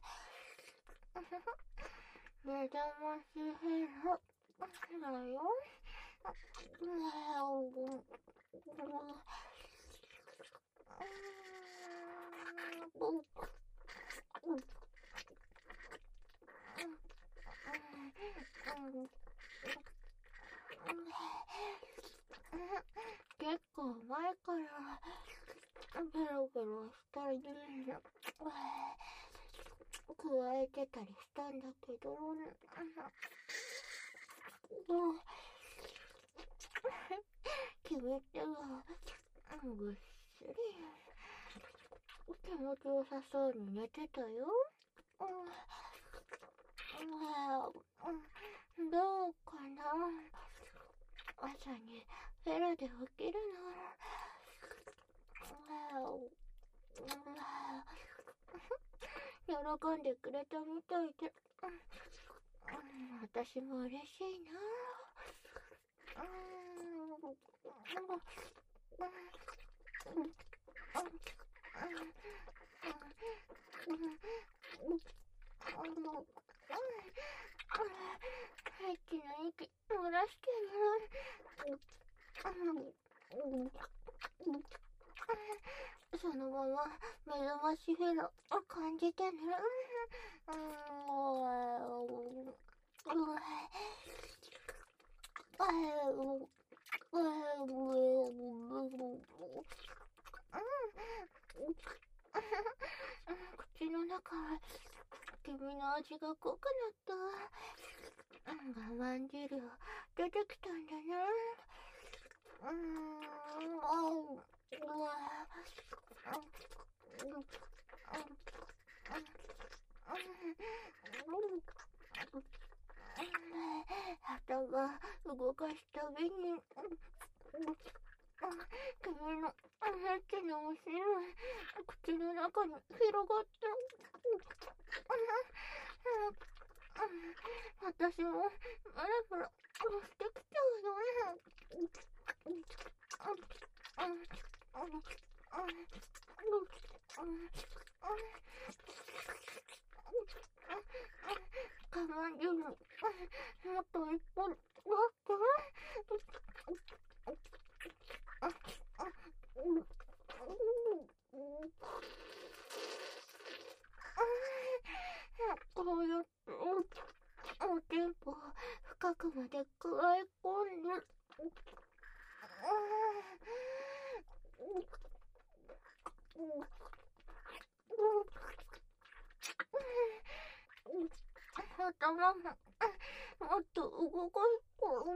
目覚ましいのだよ。結構前からベロベロしたり加えてたりしたんだけど、君ってばぐっすり気持ちよさそうに寝てたよ。どうかな、朝にフェラで起きるの。喜んでくれたみたいで、私も嬉しいな。息の息漏らしてる。そのまま目覚ましフェラ感じてね。口の中君の味が濃くなった。我慢汁出てきたんだな。頭動かすたびに君のエッチなお汁口の中に広がって、私もマラフラしてきちゃうよね。我慢汁もっと一本待ってこうやっておテンポ深くまで食らい込んで頭ももっと動かす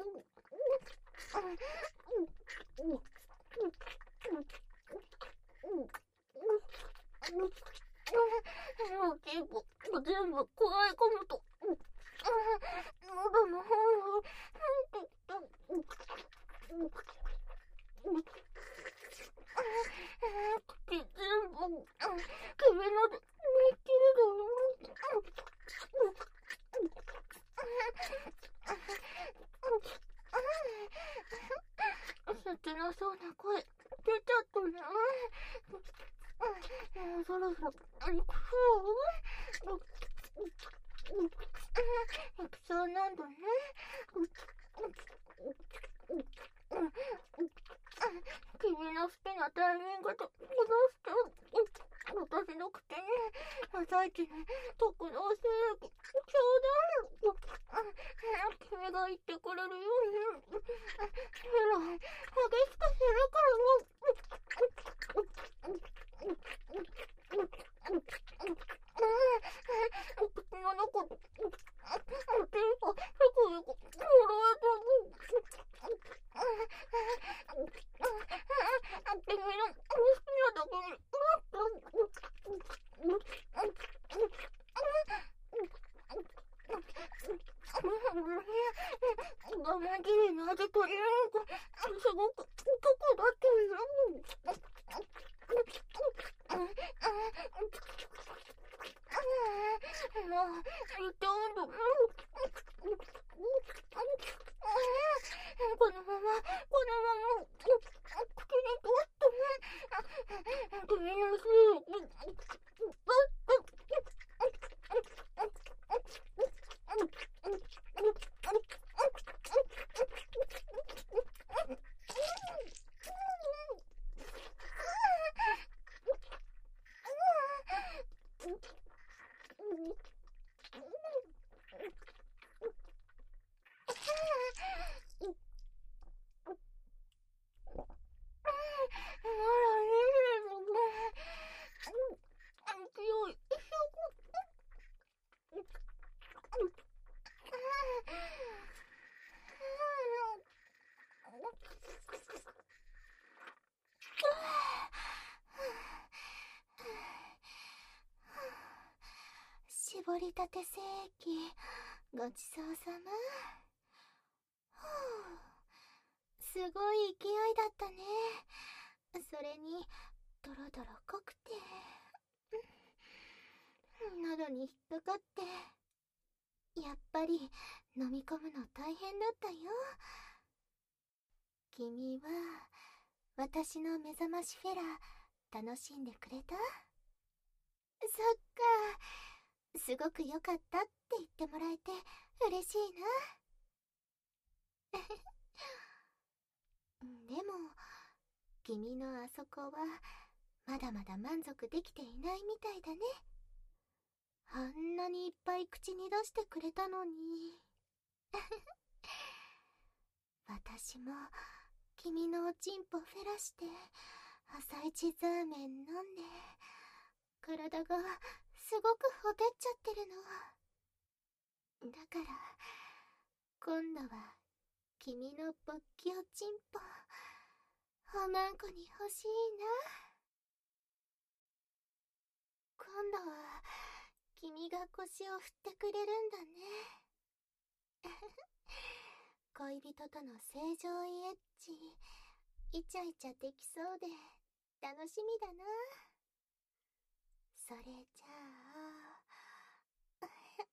全部食らい込むと喉の方に入ってきた。口全部そうなんだね。君の好きなタイミングとこの人、私の口に朝一に特納精液ちょうだい。君が言ってくれるように激しくするからも口の中で手がふくふく震えて君の好きなだけに我慢切れの味というのがすごくどこだっている。もう言っておんどこのまま口にどうして君のスー絞りたて精液ごちそうさま。すごい勢いだったね。それにドロドロ濃くて喉に引っかかってやっぱり飲み込むの大変だったよ。君は私の目覚ましフェラ楽しんでくれた？そっか、すごく良かったって言ってもらえて嬉しいな。でも君のあそこはまだまだ満足できていないみたいだね。あんなにいっぱい口に出してくれたのに。私も君のおちんぽフェラして朝一ザーメン飲んで体がすごくほてっちゃってるの。だから今度は君の勃起おちんぽおまんこに欲しいな。今度は君が腰を振ってくれるんだね。恋人との正常位エッチイチャイチャできそうで楽しみだな。それじゃあ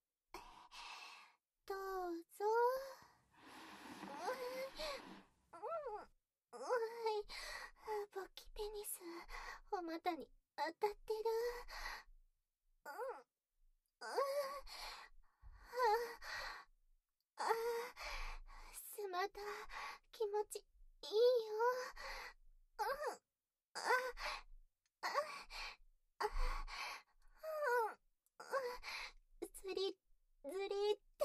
どうぞ。勃起ペニスお股に当たってる。すまた気持ちいいよ。ずりずりって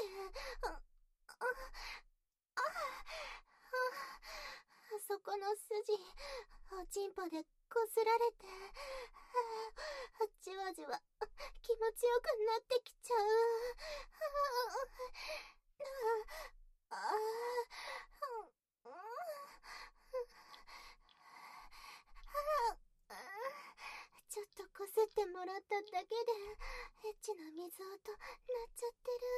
そこの筋おちんぽでこすられてじわじわ気持ちよくなってきちゃう。ちょっとこすってもらっただけでエッチな水音鳴っちゃってる。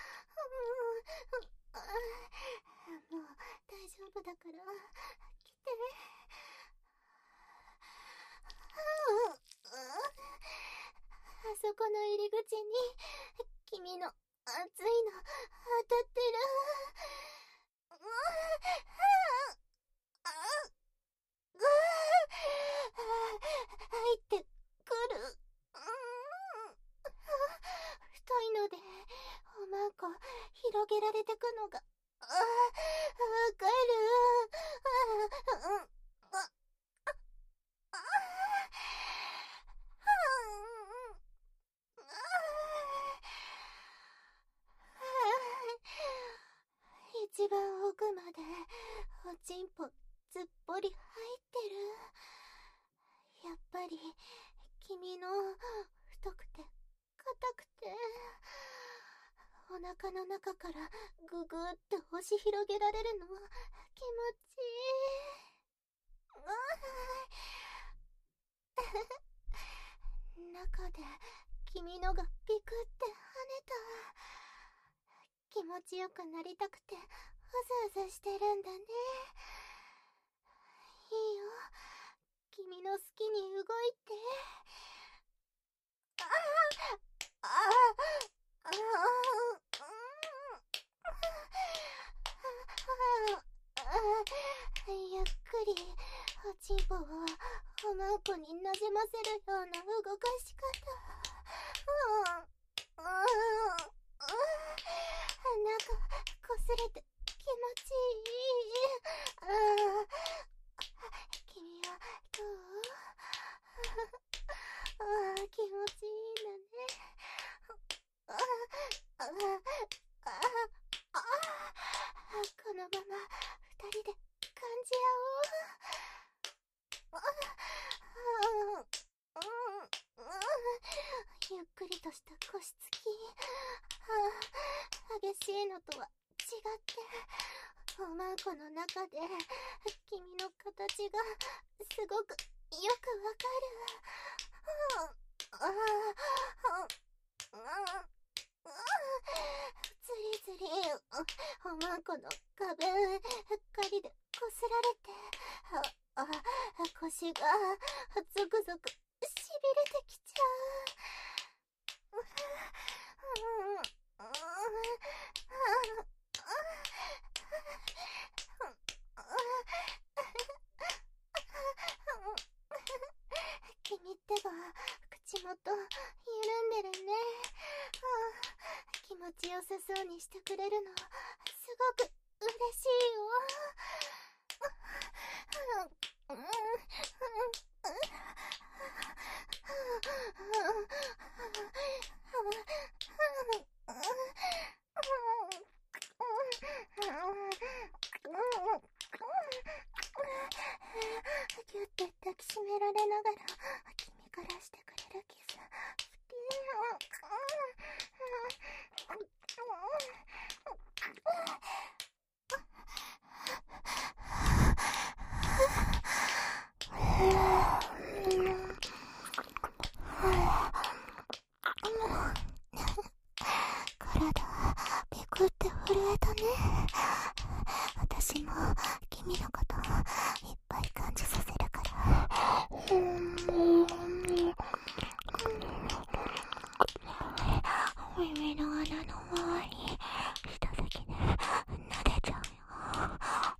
もう大丈夫だから来て。あそこの入り口に君の熱いの当たってる。入ってくる。 なり君の太くて硬くてお腹の中からぐぐって押し広げられるの気持ちいい。中で君のがピクって跳ねた。気持ちよくなりたくてうずうずしてるんだね。いいよ、君の好きに動いて。ああああゆっくりおちんぽをおまんこになじませるような動かし方。なんか擦れて気持ちいい。君はどう？気持ちいいんだね。このまま二人で感じ合おう。ゆっくりとした腰つき。激しいのとは違っておまんこの中で君の形がすごくよくわかる。ずりずりおまんこの壁針でこすられて腰がゾクゾクしびれてきちゃう。君ってば口元緩んでるね。気持ちよさそうにしてくれるのすごく嬉しいよ。ぎゅって抱きしめられながら君からしてくれるキス好き。体ピクって震えたね。私も君のこといっぱい感じさせるから。耳の穴の周り舌先で撫でちゃうよ。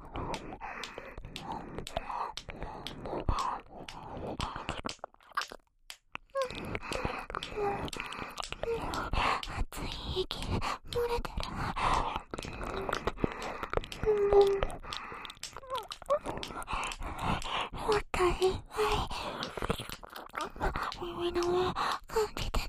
熱い息漏れてる。もったいない耳の上感じてね。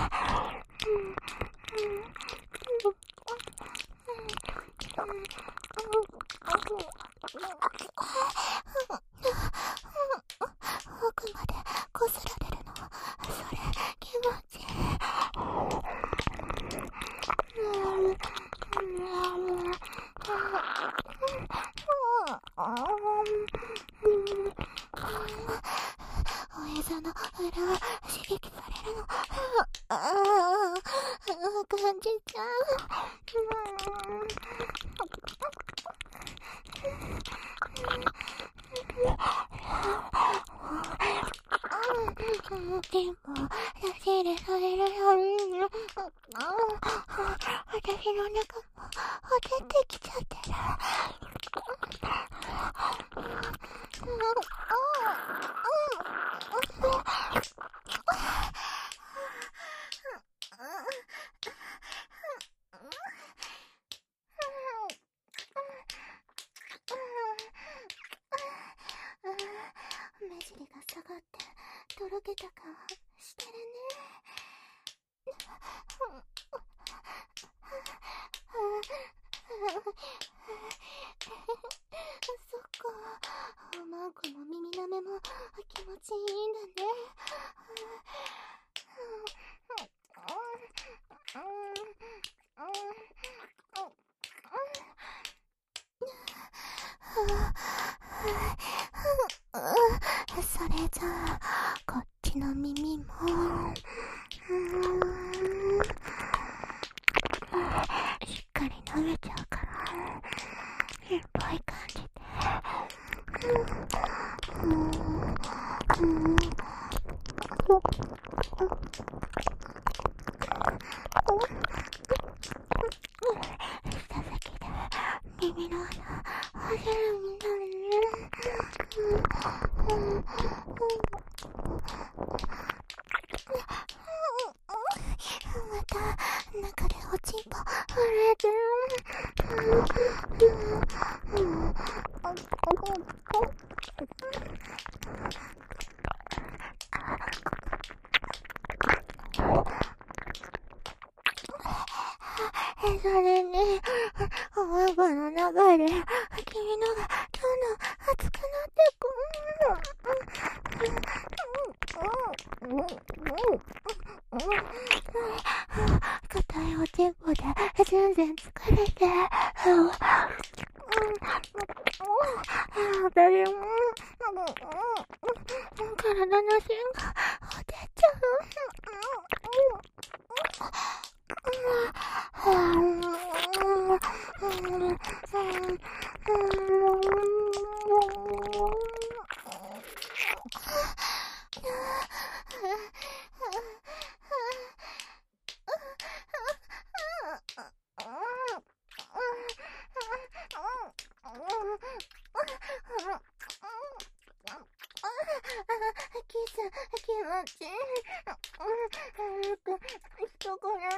奥までこすられるのそれ気持ちいい。おへその裏が刺激されるの感じちゃう。でも差し入れされるより私の中もほてってきちゃってる。目尻が下がってとろけた顔してるね。そっか、おまんこも耳舐め胸も気持ちいいんだね。それじゃあこっちの耳もしっかり舐めちゃうからいっぱい感じて。舌先で耳の穴開けるんだね。また中でおちんぽ触れてる。それね、おまごの中で君のがどんどん熱くなってく硬いおちんぽで全然疲れて私も体の芯が折れちゃう。キス気持ちいい。一これ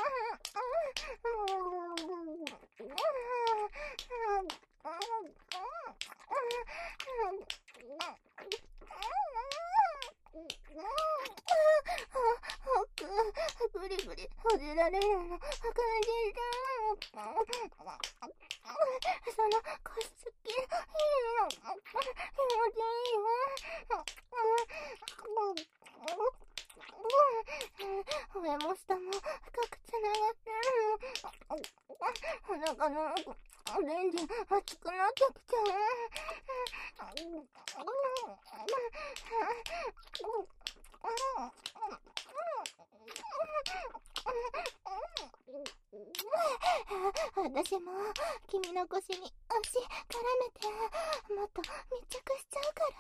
ぐりぐりほじられるの感じた。その加湿器いいの気持ちいいわ。上も下も深くつながってる。お腹のオレンジ熱くなってきちゃう。私も君の腰に足絡めてもっと密着しちゃうから。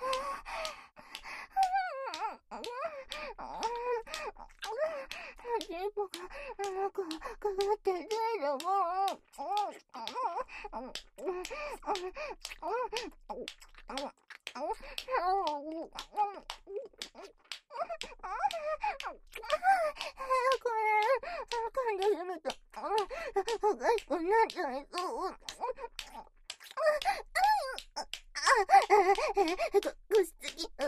おしっぽがかかって出るもん。これ噛んでしまった。おかしくなっちゃいそう。ごしつき激しい。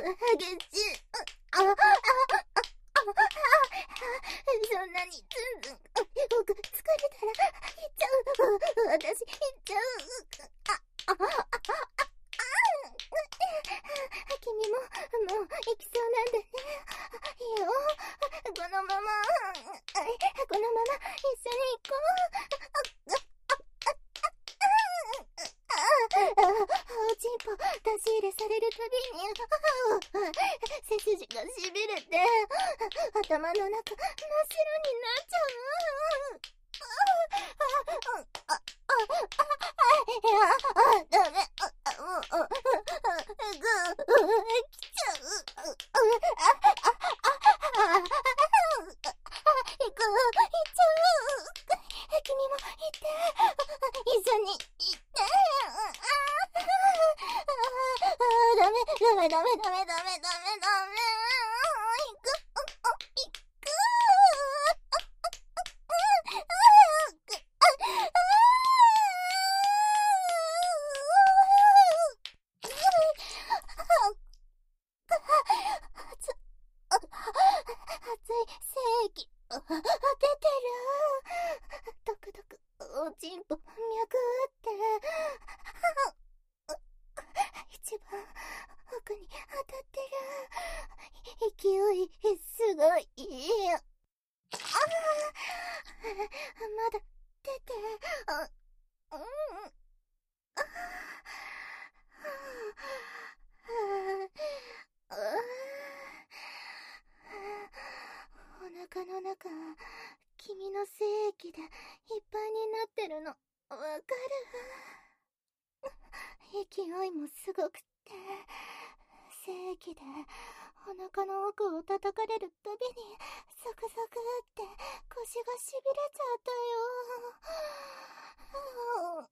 そんなにずんずん僕疲れたら行っちゃう。私行っちゃう。君ももう行きそうなんだね。いいよ、このまま一緒に行こう。おちんぽ出し入れされるたびに背筋がしびれて頭の中真っ白になっちゃう。ダメ。来ちゃう。行っちゃう。君も行って。一緒に行って。ダメ。行く。熱い精液出てる。ドクドクおちんぽ脈打って一番奥に入腹の中、君の精液でいっぱいになってるの、わかる？勢いもすごくって、精液でお腹の奥を叩かれるたびにサクサクって腰がしびれちゃったよ。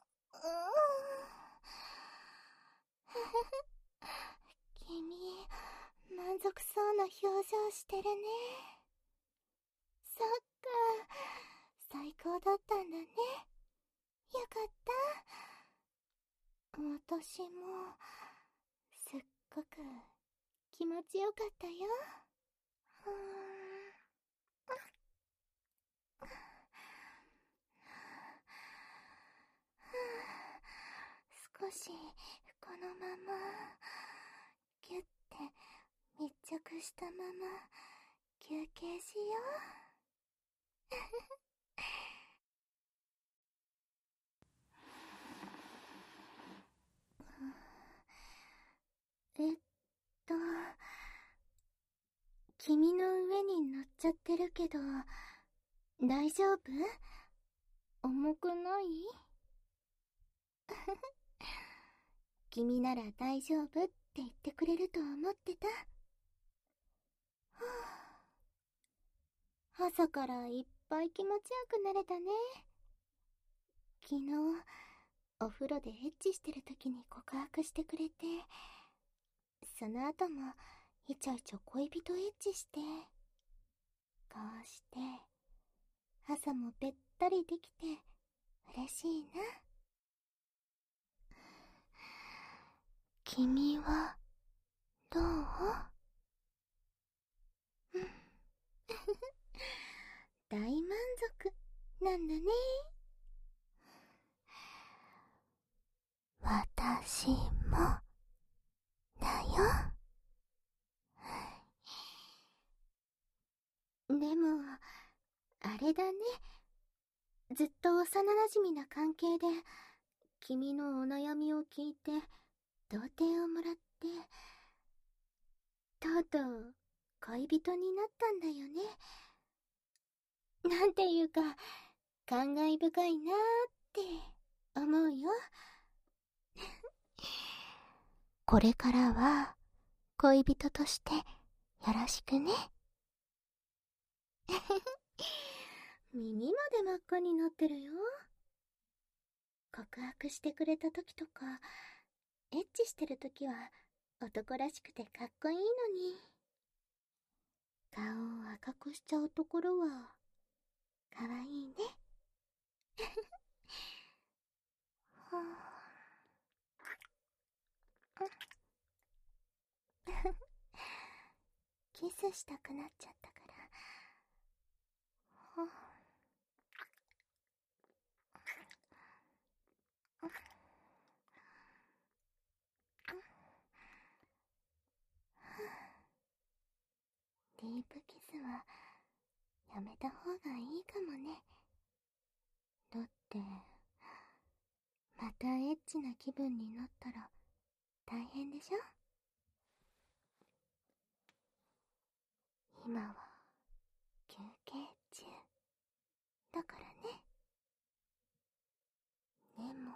君、満足そうな表情してるね。そっか、最高だったんだね。よかった。私も、すっごく気持ちよかったよ。少しこのままギュッて密着したまま休憩しよう。君の上に乗っちゃってるけど、大丈夫？重くない？君なら大丈夫って言ってくれると思ってた。朝からいっぱい気持ちよくなれたね。昨日、お風呂でエッチしてる時に告白してくれて、その後もイチャイチャ恋人エッチして、こうして、朝もべったりできて嬉しいな。君は、どう？大満足なんだね。私もだよ。でも、あれだね。ずっと幼馴染な関係で、君のお悩みを聞いて、童貞をもらって、とうとう恋人になったんだよね。なんていうか、感慨深いなーって思うよ。これからは恋人としてよろしくね。耳まで真っ赤になってるよ。告白してくれた時とか、エッチしてる時は男らしくてかっこいいのに、顔を赤くしちゃうところはかわいいね。キスしたくなっちゃったから。ディープキスはやめた方がいいかもね。だってまたエッチな気分になったら大変でしょ？今は休憩中だからね。でも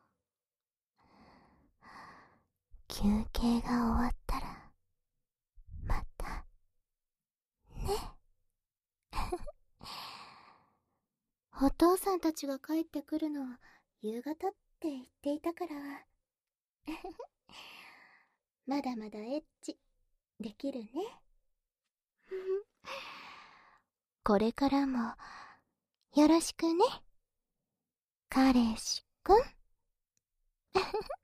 休憩が終わったらまたね。お父さんたちが帰ってくるの夕方って言っていたからまだまだエッチできるね。これからもよろしくね、彼氏くん。